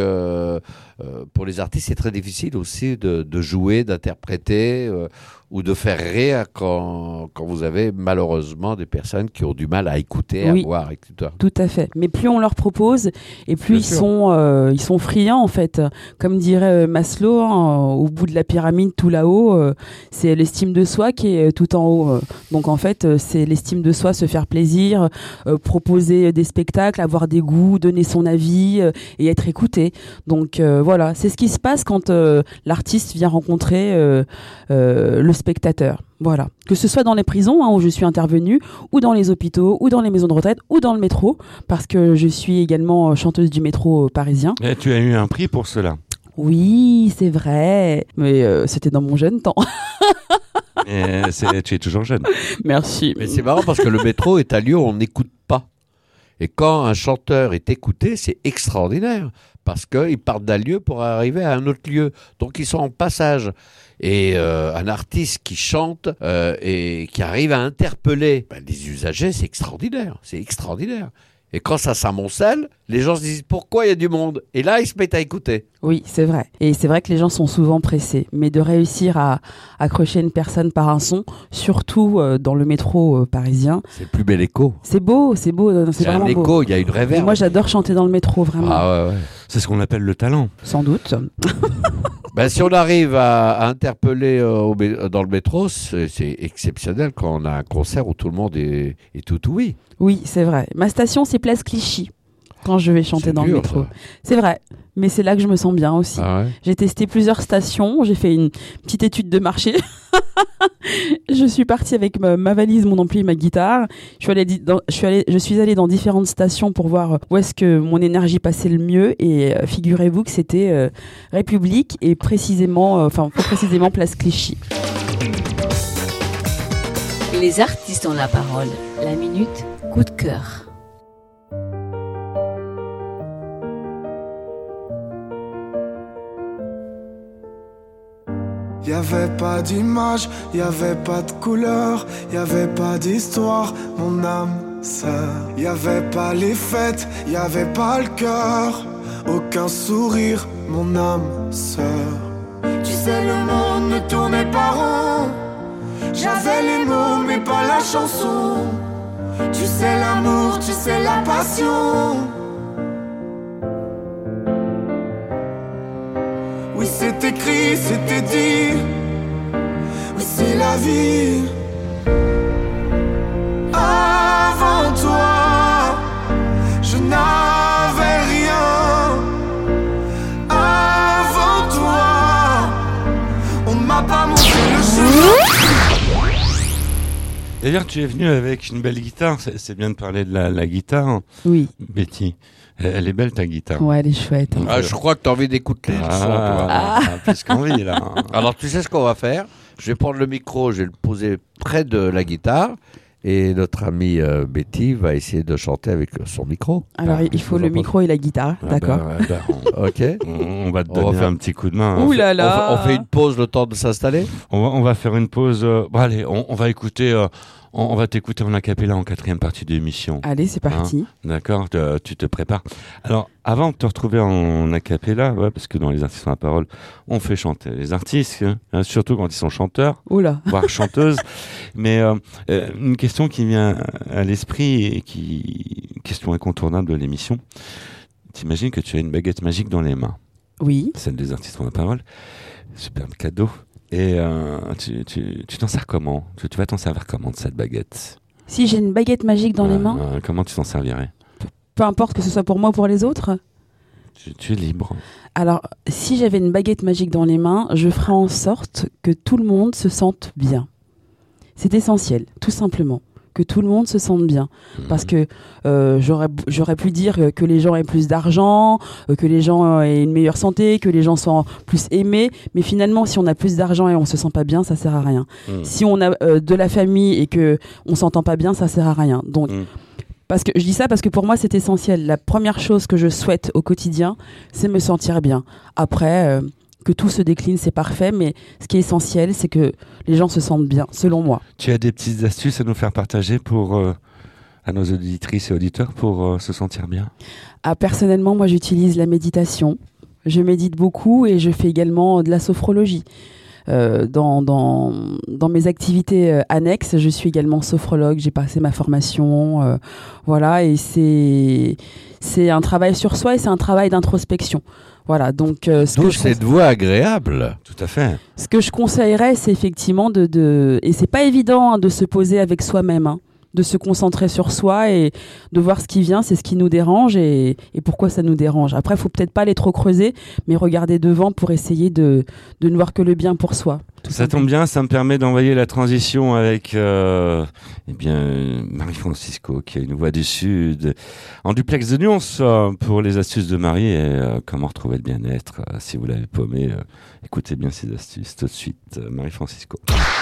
pour les artistes, c'est très difficile aussi de jouer, d'interpréter ou de faire rire quand vous avez malheureusement des personnes qui ont du mal à écouter, Oui. à voir, etc. Tout à fait. Mais plus on leur propose, et plus Bien ils sont friands en fait. Comme dirait Maslow, hein, au bout de la pyramide, tout là-haut, c'est l'estime de soi qui est tout en haut. Donc en fait, c'est l'estime de soi, se faire plaisir, proposer des spectacles, avoir des goûts, donner son avis et être écouté. Donc voilà, c'est ce qui se passe quand l'artiste vient rencontrer le spectateur. Voilà. Que ce soit dans les prisons, hein, où je suis intervenue, ou dans les hôpitaux, ou dans les maisons de retraite, ou dans le métro, parce que je suis également chanteuse du métro parisien. Et tu as eu un prix pour cela. Oui, c'est vrai, mais c'était dans mon jeune temps. Et tu es toujours jeune. Merci. Mais c'est marrant parce que le métro est un lieu où on n'écoute pas. Et quand un chanteur est écouté, c'est extraordinaire, parce qu'ils partent d'un lieu pour arriver à un autre lieu. Donc ils sont en passage. Et un artiste qui chante et qui arrive à interpeller les usagers, c'est extraordinaire. C'est extraordinaire. Et quand ça s'amoncelle, les gens se disent pourquoi il y a du monde. Et là, ils se mettent à écouter. Oui, c'est vrai. Et c'est vrai que les gens sont souvent pressés. Mais de réussir à accrocher une personne par un son, surtout dans le métro parisien. C'est le plus bel écho. C'est beau, c'est vraiment un écho, beau. il y a une Et réverb. moi, j'adore chanter dans le métro, vraiment. Ah ouais. C'est ce qu'on appelle le talent. Sans doute. Ben, si on arrive à interpeller dans le métro, c'est exceptionnel quand on a un concert où tout le monde est tout oui. Oui, c'est vrai. Ma station, c'est Place Clichy, quand je vais chanter dans le métro. Ça. C'est vrai, mais c'est là que je me sens bien aussi. Ah ouais. J'ai testé plusieurs stations, j'ai fait une petite étude de marché. Je suis partie avec ma valise, mon ampli et ma guitare. Je suis allée dans différentes stations pour voir où est-ce que mon énergie passait le mieux. Et figurez-vous que c'était République et précisément Place Clichy. Les artistes ont la parole. La minute coup de cœur. Y'avait pas d'image, y'avait pas de couleur, y'avait pas d'histoire, mon âme sœur. Y'avait pas les fêtes, y'avait pas le cœur, aucun sourire, mon âme sœur. Tu sais, le monde ne tournait pas rond. J'avais les mots mais pas la chanson. Tu sais l'amour, tu sais la passion. Oui, c'est écrit, c'était dit. Oui, c'est la vie. Avant toi, je n'avais rien. Avant toi, on m'a pas montré le chemin. D'ailleurs, tu es venu avec une belle guitare. C'est bien de parler de la guitare. Oui. Betty, elle est belle ta guitare. Ouais, elle est chouette. Hein. Ah, je crois que tu as envie d'écouter le son, toi. Plus qu'envie, là. Alors, tu sais ce qu'on va faire ? Je vais prendre le micro, je vais le poser près de la guitare. Et notre amie Betty va essayer de chanter avec son micro. Alors, il faut le micro et la guitare, d'accord. Ok. On va te donner un petit coup de main. Ouh là là. On fait une pause, le temps de s'installer. On va faire une pause. Bon, allez, on va écouter. On va t'écouter en acapella en 4e partie de l'émission. Allez, c'est parti. D'accord, tu te prépares. Alors, avant de te retrouver en acapella, parce que dans les artistes ont la parole, on fait chanter les artistes, surtout quand ils sont chanteurs, voire chanteuses. Mais une question qui vient à l'esprit et question incontournable de l'émission. T'imagines que tu as une baguette magique dans les mains. Oui. Celle des artistes ont la parole. Superbe cadeau. Et tu t'en sers comment ? Tu vas t'en servir comment de cette baguette ? Si j'ai une baguette magique dans les mains, comment tu t'en servirais ? Peu importe que ce soit pour moi ou pour les autres. Tu es libre. Alors, si j'avais une baguette magique dans les mains, je ferais en sorte que tout le monde se sente bien. C'est essentiel, tout simplement. Que tout le monde se sente bien. Parce que j'aurais pu dire que les gens aient plus d'argent, que les gens aient une meilleure santé, que les gens soient plus aimés. Mais finalement, si on a plus d'argent et on se sent pas bien, ça sert à rien. Si on a de la famille et que on s'entend pas bien, ça sert à rien. Donc, parce que je dis ça parce que pour moi, c'est essentiel. La première chose que je souhaite au quotidien, c'est me sentir bien. Après, que tout se décline, c'est parfait, mais ce qui est essentiel, c'est que les gens se sentent bien, selon moi. Tu as des petites astuces à nous faire partager à nos auditrices et auditeurs pour se sentir bien ? Personnellement, moi, j'utilise la méditation. Je médite beaucoup et je fais également de la sophrologie. Dans mes activités annexes, je suis également sophrologue, j'ai passé ma formation, voilà, et c'est un travail sur soi et c'est un travail d'introspection. Voilà, donc cette voix agréable. Tout à fait. Ce que je conseillerais, c'est effectivement et c'est pas évident de se poser avec soi-même, de se concentrer sur soi et de voir ce qui vient, c'est ce qui nous dérange et pourquoi ça nous dérange. Après, il faut peut-être pas aller trop creuser, mais regarder devant pour essayer de ne voir que le bien pour soi. Ça tombe bien, ça me permet d'envoyer la transition avec Marie-Francisco, qui a une voix du Sud, en duplex de nuances pour les astuces de Marie et comment retrouver le bien-être. Si vous l'avez paumé, écoutez bien ces astuces tout de suite. Marie-Francisco.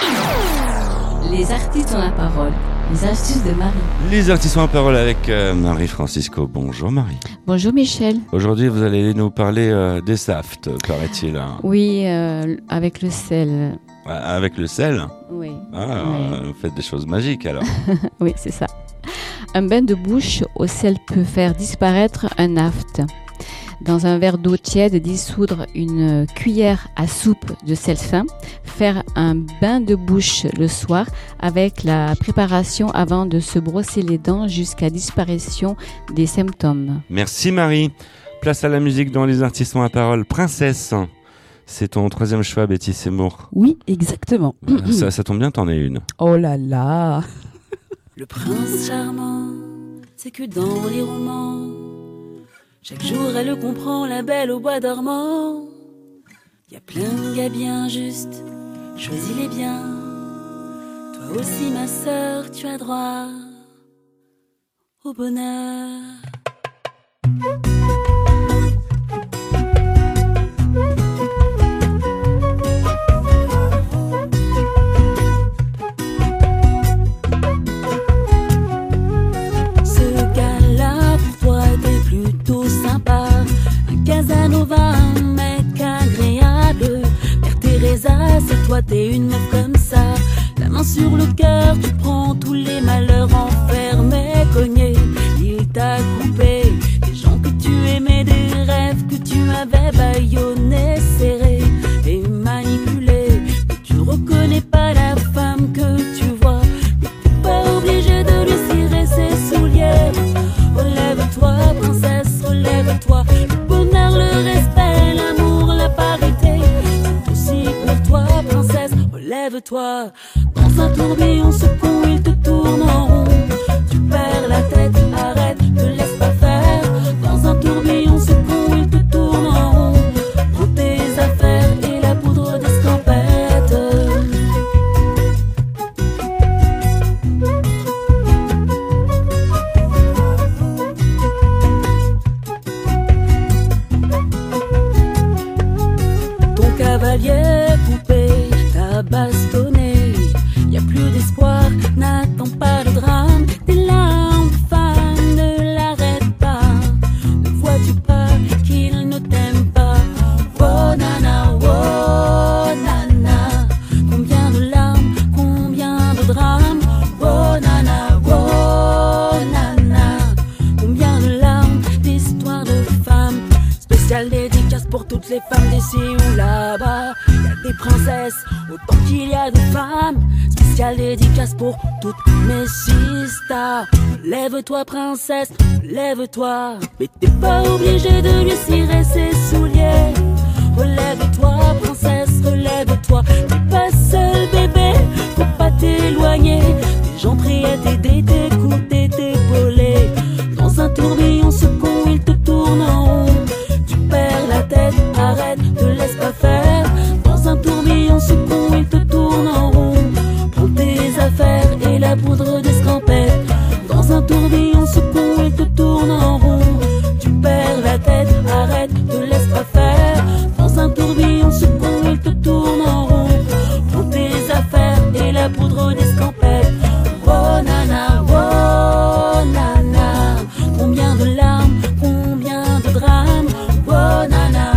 Les artistes ont la parole. Les astuces de Marie. Les artistes ont la parole avec Marie-Francisco. Bonjour Marie. Bonjour Michel. Aujourd'hui, vous allez nous parler des safts, paraît-il. Oui, avec le sel. Avec le sel ? Oui. Vous faites des choses magiques alors. Oui, c'est ça. Un bain de bouche au sel peut faire disparaître un aphte. Dans un verre d'eau tiède, dissoudre une cuillère à soupe de sel fin. Faire un bain de bouche le soir avec la préparation avant de se brosser les dents jusqu'à disparition des symptômes. Merci Marie. Place à la musique dans les artistes ont la parole. Princesse, c'est ton troisième choix, Betty Seymour. Oui, exactement. Ça tombe bien, t'en es une. Oh là là. Le prince charmant, c'est que dans les romans, chaque jour elle comprend la belle au bois dormant. Y a plein de gars bien justes, choisis-les bien. Toi aussi ma sœur, tu as droit au bonheur. Casanova, un mec agréable. Mère Teresa, c'est toi, t'es une meuf comme ça. La main sur le cœur, tu prends tous les malheurs enfermés, cognés. Il t'a coupé des gens que tu aimais, des rêves que tu avais bâillonnés, serrés et manipulés. Mais tu reconnais pas la femme que tu vois. Mais t'es pas obligé de lui cirer ses souliers. Relève-toi, princesse, relève-toi. Le respect, l'amour, la parité, c'est aussi pour toi, princesse, relève-toi. Dans un tourbillon second, il te tourne en rond. Tu perds la tête, arrête, te laisse pas faire. Dans un tourbillon second, il te tourne en rond. Prends tes affaires et la poudre d'escampette. Poupée, t'as bastonné, y a plus d'espoir, n'attends pas le drame. Tes larmes de femme ne l'arrêtent pas. Ne vois-tu pas qu'il ne t'aime pas? Oh nana, combien de larmes, combien de drames. Oh nana, combien de larmes, d'histoires de femmes. Spéciale dédicace pour toutes les femmes d'ici ou là-bas. Des princesses, autant qu'il y a de femmes. Spéciale dédicace pour toutes mes sistas. Lève-toi princesse, lève-toi. Mais t'es pas obligé de lui cirer ses souliers. Relève-toi princesse, relève-toi. T'es pas seul bébé, faut pas t'éloigner. Les gens prient à t'aider, t'écouter, t'épauler. Dans un tourbillon second, il te tourne en rond. Tu perds la tête, arrête, te laisse pas faire. Un tourbillon second, il te tourne en rond. Prends tes affaires et la poudre d'escampette. Dans un tourbillon second, il te tourne en rond. Tu perds la tête, arrête, te laisse pas faire. Dans un tourbillon second, il te tourne en rond. Prends tes affaires et la poudre d'escampette. Oh nana, combien de larmes, combien de drames. Oh nana,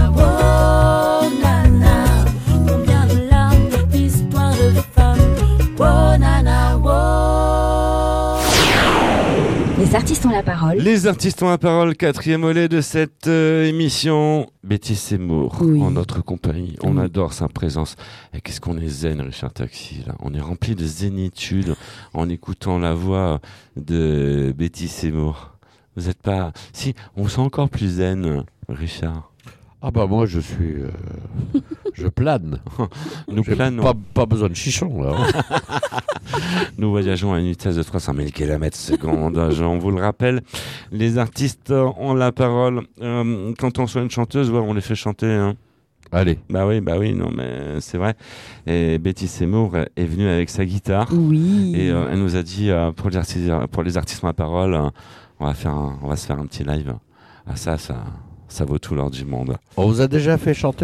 Les artistes ont la parole. Les artistes ont la parole, quatrième volet de cette émission. Betty Seymour, Oui. en notre compagnie. On adore sa présence. Et qu'est-ce qu'on est zen, Richard Taxi, là. On est rempli de zénitude en écoutant la voix de Betty Seymour. Vous êtes pas... Si, on sent encore plus zen, Richard. Ah bah moi je suis... je plane. Nous J'ai planons. pas besoin de chichon là. Nous voyageons à une vitesse de 300 000 km/s. On vous le rappelle, les artistes ont la parole. Quand on soit une chanteuse, ouais, on les fait chanter. Hein. Allez. Bah oui, non, mais c'est vrai. Et Betty Seymour est venue avec sa guitare. Oui. Et elle nous a dit, pour les artistes ont la parole, on va se faire un petit live. Ah, ça vaut tout l'or du monde. On vous a déjà fait chanter ?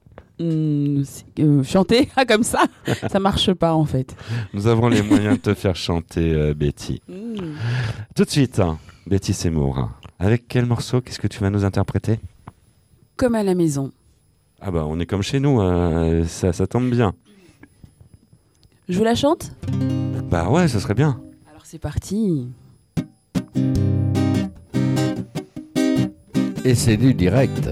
Chanter comme ça marche pas en fait. Nous avons les moyens de te faire chanter, Betty. Tout de suite, Betty Seymour. Avec quel morceau, qu'est-ce que tu vas nous interpréter ? Comme à la maison. Ah bah on est comme chez nous, ça tombe bien. Je vous la chante ? Bah ouais, ça serait bien. Alors c'est parti. Et c'est du direct.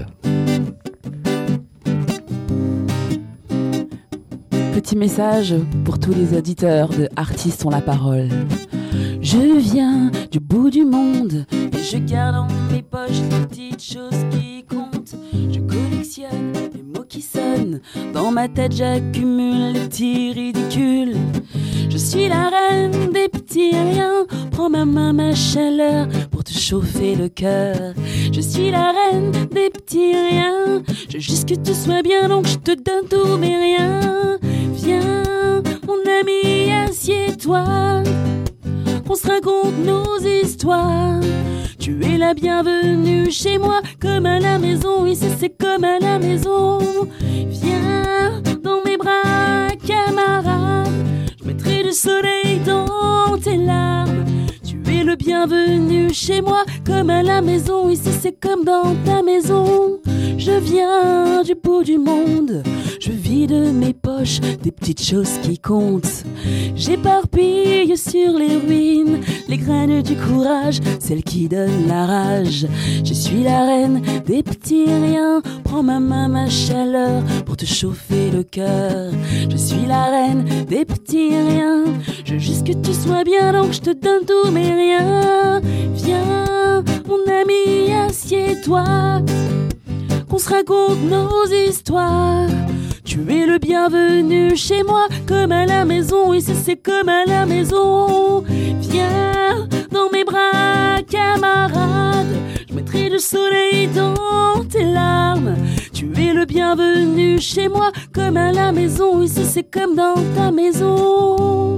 Petit message pour tous les auditeurs de Artistes ont la parole. Je viens du bout du monde et je garde dans mes poches les petites choses qui comptent. Je collectionne les mots qui sonnent. Dans ma tête j'accumule les petits ridicules. Je suis la reine des petits riens. Prends ma main, ma chaleur pour te chauffer le cœur. Je suis la reine des petits riens. Je veux juste que tu sois bien, donc je te donne tous mes riens. Viens, mon ami, assieds-toi. On se raconte nos histoires. Tu es la bienvenue chez moi, comme à la maison. Ici c'est comme à la maison. Viens dans mes bras, camarade. Je mettrai du soleil dans tes larmes. Tu es le bienvenu chez moi, comme à la maison. Ici c'est comme dans ta maison. Je viens du bout du monde. Je vis de mes poches des petites choses qui comptent. J'éparpille sur les ruines les graines du courage, celles qui donnent la rage. Je suis la reine des petits riens. Prends ma main, ma chaleur pour te chauffer le cœur. Je suis la reine des petits riens. Je veux juste que tu sois bien, donc je te donne tous mes riens. Viens, mon ami, assieds-toi. Qu'on se raconte nos histoires. Tu es le bienvenu chez moi, comme à la maison. Ici c'est comme à la maison. Viens dans mes bras, camarade. Je mettrai du soleil dans tes larmes. Tu es le bienvenu chez moi, comme à la maison. Ici c'est comme dans ta maison.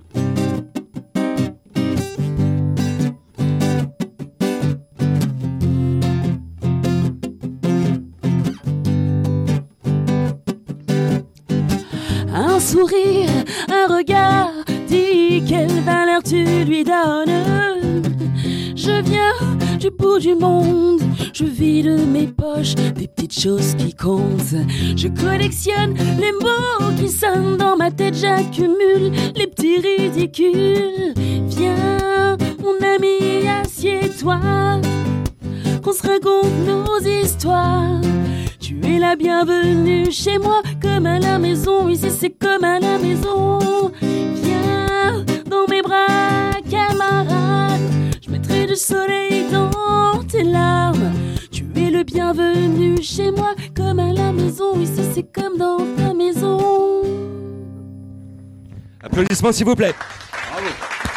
Un sourire, un regard, dis quelle valeur tu lui donnes. Je viens du bout du monde, je vis de mes poches des petites choses qui comptent. Je collectionne les mots qui sonnent dans ma tête, j'accumule les petits ridicules. Viens, mon ami, assieds-toi, qu'on se raconte nos histoires. Tu es la bienvenue chez moi, comme à la maison. Ici c'est comme à la maison. Viens dans mes bras, camarade. Je mettrai du soleil dans tes larmes. Tu es le bienvenu chez moi, comme à la maison. Ici c'est comme dans ta maison. Applaudissements s'il vous plaît. Bravo.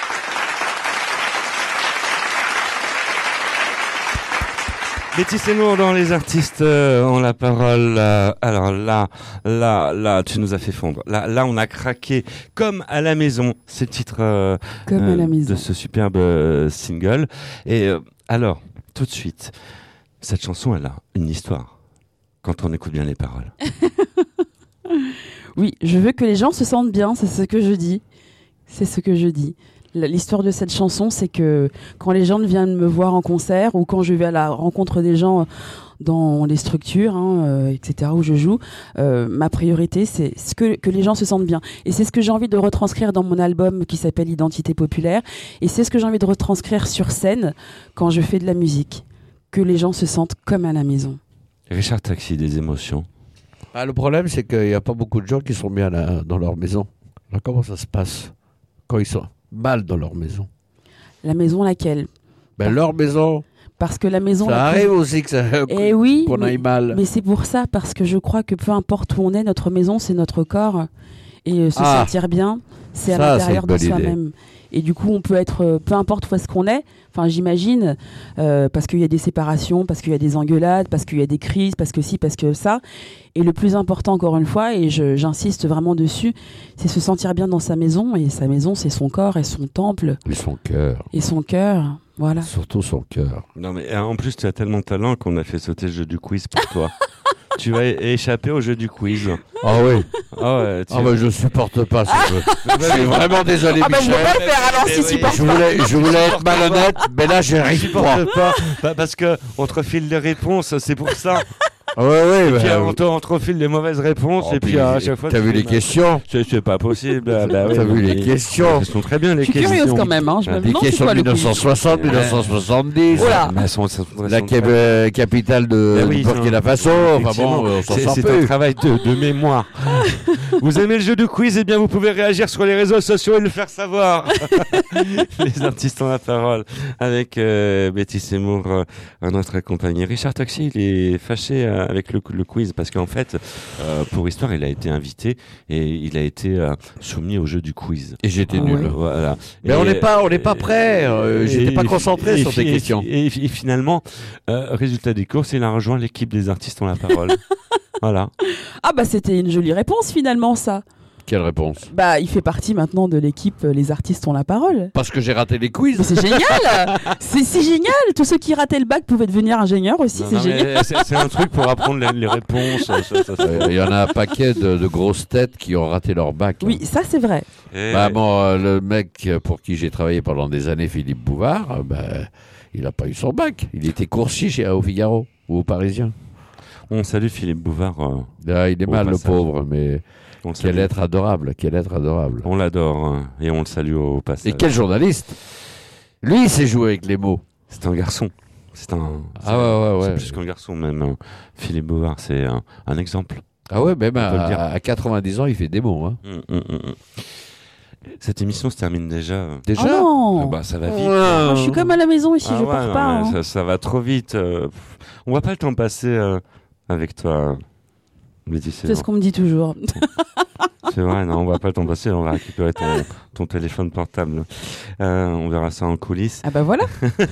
Métissez-nous dans les artistes ont la parole. Alors là, tu nous as fait fondre. Là, on a craqué comme à la maison. C'est le titre Comme à la maison. de ce superbe single. Et alors, tout de suite, cette chanson, elle a une histoire. Quand on écoute bien les paroles. Oui, je veux que les gens se sentent bien, c'est ce que je dis. C'est ce que je dis. L'histoire de cette chanson, c'est que quand les gens viennent me voir en concert ou quand je vais à la rencontre des gens dans les structures, etc., où je joue, ma priorité, c'est que les gens se sentent bien. Et c'est ce que j'ai envie de retranscrire dans mon album qui s'appelle Identité populaire. Et c'est ce que j'ai envie de retranscrire sur scène quand je fais de la musique. Que les gens se sentent comme à la maison. Richard Taxi, des émotions. Ah, le problème, c'est qu'il n'y a pas beaucoup de gens qui sont bien dans leur maison. Alors, comment ça se passe quand ils sont mal dans leur maison? La maison laquelle? Leur maison. Parce que la maison... Ça arrive aussi que qu'on aille mal. Mais c'est pour ça, parce que je crois que peu importe où on est, notre maison, c'est notre corps. Et se sentir bien, c'est à l'intérieur de soi-même. Et du coup, on peut être, peu importe où est-ce qu'on est, enfin j'imagine, parce qu'il y a des séparations, parce qu'il y a des engueulades, parce qu'il y a des crises, parce que ci, parce que ça. Et le plus important, encore une fois, et j'insiste vraiment dessus, c'est se sentir bien dans sa maison. Et sa maison, c'est son corps et son temple. Et son cœur. Et son cœur, voilà. Surtout son cœur. Non mais en plus, tu as tellement de talent qu'on a fait sauter le jeu du quiz pour toi. Tu vas échapper au jeu du quiz. Ah oui. Ah ouais. Je supporte pas ce jeu. Je suis vraiment désolé, Michel. Je vais le faire alors si tu penses je voulais être malhonnête, mais là j'arrive pas. Parce que on te refile les réponses, c'est pour ça. Ouais, Et puis on profile les mauvaises réponses. Oh, et puis à chaque fois. T'as vu les questions? C'est pas possible. Bah, ouais, T'as vu les questions? Elles sont très bien les Je suis questions. curieuse quand même. Hein. Je me Des demande c'est questions quoi de le quiz. 1960, 1970. Oula. Mais elles sont La capitale de oui, Burkina Faso. Enfin bon, on s'en sort c'est plus. un travail de mémoire. Vous aimez le jeu de quiz? Eh bien, vous pouvez réagir sur les réseaux sociaux et le faire savoir. Les artistes ont la parole avec Betty Seymour, notre accompagné. Richard Taxi, il est fâché avec le quiz parce qu'en fait, pour histoire, il a été invité et il a été soumis au jeu du quiz. Et j'étais nul. Voilà. Mais on n'est pas prêt. J'étais pas concentré sur tes questions. Et finalement, résultat des courses, il a rejoint l'équipe des artistes ont la parole. Voilà. Ah bah c'était une jolie réponse finalement ça. Quelle réponse? Bah il fait partie maintenant de l'équipe Les artistes ont la parole. Parce que j'ai raté les quiz. Mais c'est génial. C'est génial. Tous ceux qui rataient le bac pouvaient devenir ingénieurs aussi. Non, C'est génial. c'est un truc pour apprendre les réponses. Il y en a un paquet de grosses têtes qui ont raté leur bac. Oui, ça c'est vrai. Bah bon, le mec pour qui j'ai travaillé pendant des années, Philippe Bouvard, il n'a pas eu son bac. Il était coursier au Figaro ou au Parisien. On salue Philippe Bouvard. Il est mal, le pauvre, mais quel salue. Être adorable, quel être adorable. On l'adore et on le salue au passage. Et quel journaliste. Lui, il sait jouer avec les mots. C'est un garçon. C'est ouais. plus qu'un garçon même. Philippe Bouvard, c'est un exemple. Ah ouais, même à 90 ans, il fait des mots. Hein. Cette émission se termine déjà. Oh non. Bah, ça va vite. Moi, je suis comme à la maison ici, je pars pas. Hein. Ça va trop vite. On va pas le temps passer avec toi, Betty. C'est ce qu'on me dit toujours. C'est vrai, non, on va pas le temps passer. On va récupérer ton téléphone portable. On verra ça en coulisses. Ah bah voilà.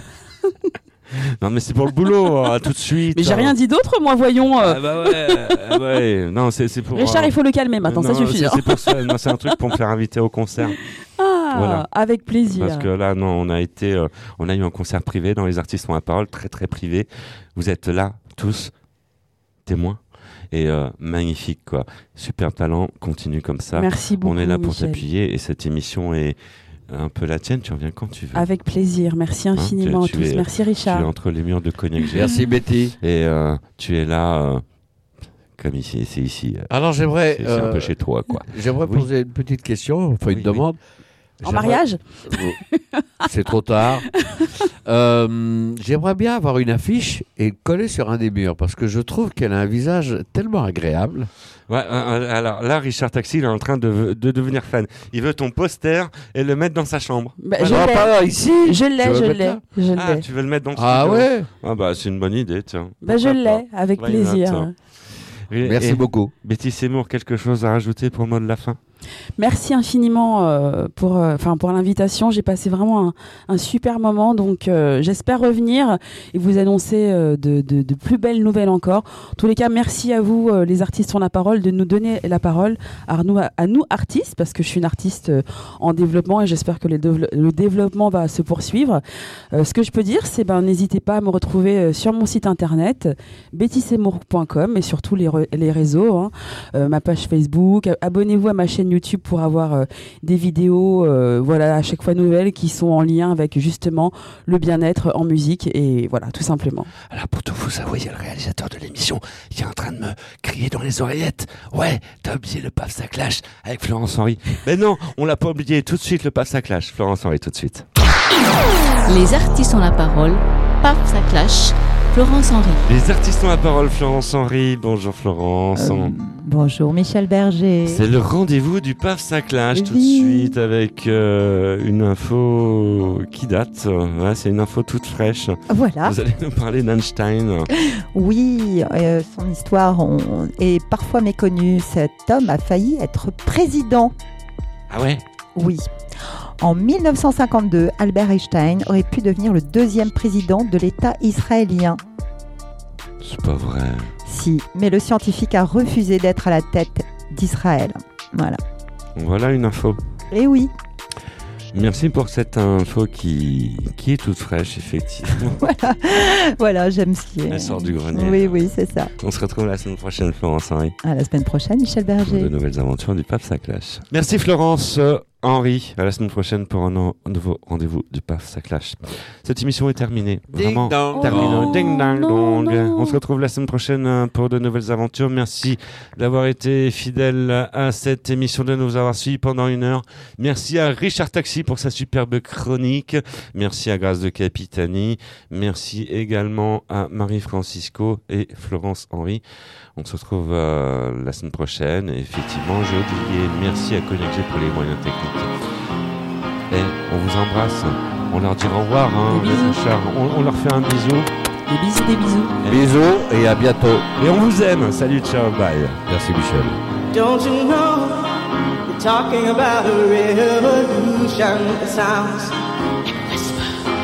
Non mais c'est pour le boulot, tout de suite. Mais j'ai rien dit d'autre, moi, voyons. Ah bah ouais. Non, c'est pour. Richard, il faut le calmer maintenant, ça suffit. C'est pour ça. Non, c'est un truc pour me faire inviter au concert. Ah, voilà. Avec plaisir. Parce que là, non, on a eu un concert privé dans Les Artistes ont la parole, très très privé. Vous êtes là, tous témoins. Et magnifique, quoi. Super talent, continue comme ça. Merci beaucoup. On est là pour Michel. t'appuyer et cette émission est un peu la tienne. Tu reviens quand tu veux. Avec plaisir. Merci infiniment à tous. Merci Richard. Tu es entre les murs de Cognac. Merci Betty. Et tu es là. Comme ici, c'est ici. Alors j'aimerais. C'est un peu chez toi, quoi. J'aimerais poser une petite question, enfin une demande. En mariage C'est trop tard. J'aimerais bien avoir une affiche et coller sur un des murs parce que je trouve qu'elle a un visage tellement agréable. Ouais, alors là, Richard Taxi, il est en train de devenir fan. Il veut ton poster et le mettre dans sa chambre. Bah, je l'ai pas ici. Je l'ai. Ah, tu veux le mettre dans ton Ah ouais. Ah bah c'est une bonne idée, tiens. Bah je l'ai, avec plaisir. Merci beaucoup. Betty Seymour, quelque chose à rajouter pour le mot de la fin? Merci infiniment pour l'invitation. J'ai passé vraiment un super moment. Donc, j'espère revenir et vous annoncer de plus belles nouvelles encore. En tous les cas, merci à vous, les artistes ont la parole, de nous donner la parole à nous artistes, parce que je suis une artiste en développement et j'espère que le développement va se poursuivre. Ce que je peux dire, c'est n'hésitez pas à me retrouver sur mon site internet bettyseymour.com et sur tous les réseaux, hein, ma page Facebook. Abonnez-vous à ma chaîne YouTube pour avoir des vidéos à chaque fois nouvelles qui sont en lien avec justement le bien-être en musique et voilà, tout simplement. Alors pour tout vous avouer, il y a le réalisateur de l'émission qui est en train de me crier dans les oreillettes. Ouais, t'as oublié le Paf ça clash avec Florence Henry. Mais non, on l'a pas oublié. Tout de suite le Paf ça clash. Florence Henry tout de suite. Les artistes ont la parole. Paf ça clash. Florence Henry. Les artistes ont la parole, Florence Henry. Bonjour Florence. Bonjour Michel Berger. C'est le rendez-vous du Paf ça clash tout de suite avec une info qui date. Ouais, c'est une info toute fraîche. Voilà. Vous allez nous parler d'Einstein. Oui, son histoire est parfois méconnue. Cet homme a failli être président. Ah ouais? Oui. En 1952, Albert Einstein aurait pu devenir le deuxième président de l'État israélien. C'est pas vrai. Si, mais le scientifique a refusé d'être à la tête d'Israël. Voilà. Voilà une info. Eh oui. Merci pour cette info qui est toute fraîche, effectivement. Voilà, j'aime ce qui est. Elle sort du grenier. Oui, c'est ça. On se retrouve la semaine prochaine, Florence Henry. À la semaine prochaine, Michel Berger. Pour de nouvelles aventures du Paf ça clash. Merci Florence. Henri. À la semaine prochaine pour un nouveau rendez-vous du PAF, ça clash. Cette émission est terminée. Vraiment terminée. Ding dang dong. On se retrouve la semaine prochaine pour de nouvelles aventures. Merci d'avoir été fidèle à cette émission, de nous avoir suivis pendant 1 heure. Merci à Richard Taxi pour sa superbe chronique. Merci à Grâce de Capitani. Merci également à Marie-Francisco et Florence Henri. On se retrouve la semaine prochaine. Et effectivement, j'ai oublié. Merci à Cognac G pour les moyens techniques. Et on vous embrasse. On leur dit au revoir. Hein, Richard. On leur fait un bisou. Des bisous, des bisous. Bisous et à bientôt. Et on vous aime. Salut, ciao, bye. Merci Michel. Don't you know, you're talking about a revolution that sounds like a whisper.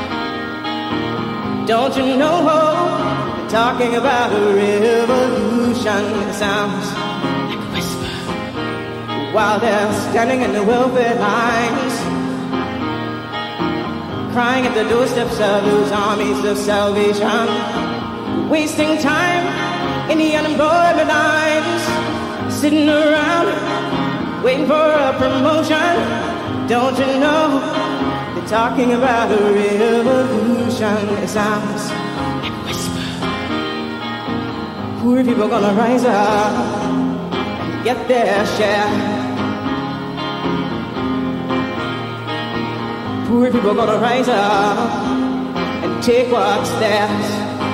Don't you know, you're talking about a revolution that sounds like a whisper. While they're standing in the welfare lines, crying at the doorsteps of those armies of salvation, wasting time in the unemployment lines, sitting around waiting for a promotion. Don't you know they're talking about a revolution? It sounds like a whisper. Poor people gonna rise up and get their share. Poor people gonna rise up and take what's theirs.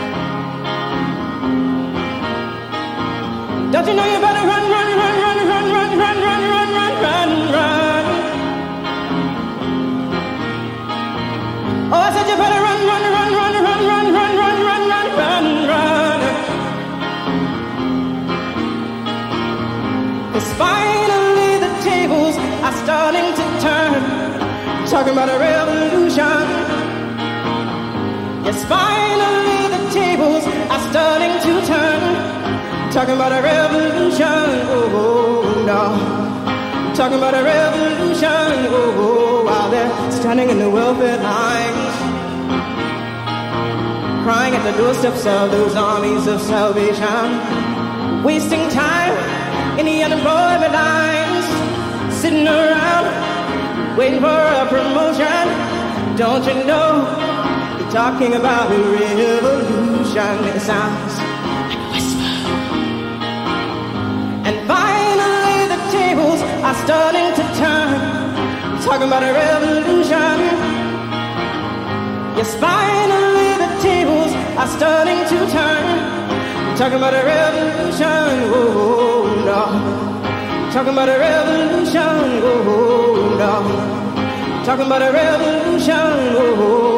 Don't you know you better run, run, run, run, run, run, run, run, run, run, run, run. Oh, I said you better run, run, run, run, run, run, run, run, run, run, run, run. 'Cause finally the tables are starting to turn. Talking about a revolution. Yes, finally the tables are starting to turn. Talking about a revolution, oh no. Talking about a revolution, oh, while they're standing in the welfare lines, crying at the doorsteps of those armies of salvation, wasting time in the unemployment lines, sitting around waiting for a promotion. Don't you know they're talking about a revolution? It sounds like a whisper. And finally the tables are starting to turn. Talking about a revolution. Yes, finally the tables are starting to turn. Talking about a revolution, oh no. Talking about a revolution, oh no. Talking about a revolution, oh.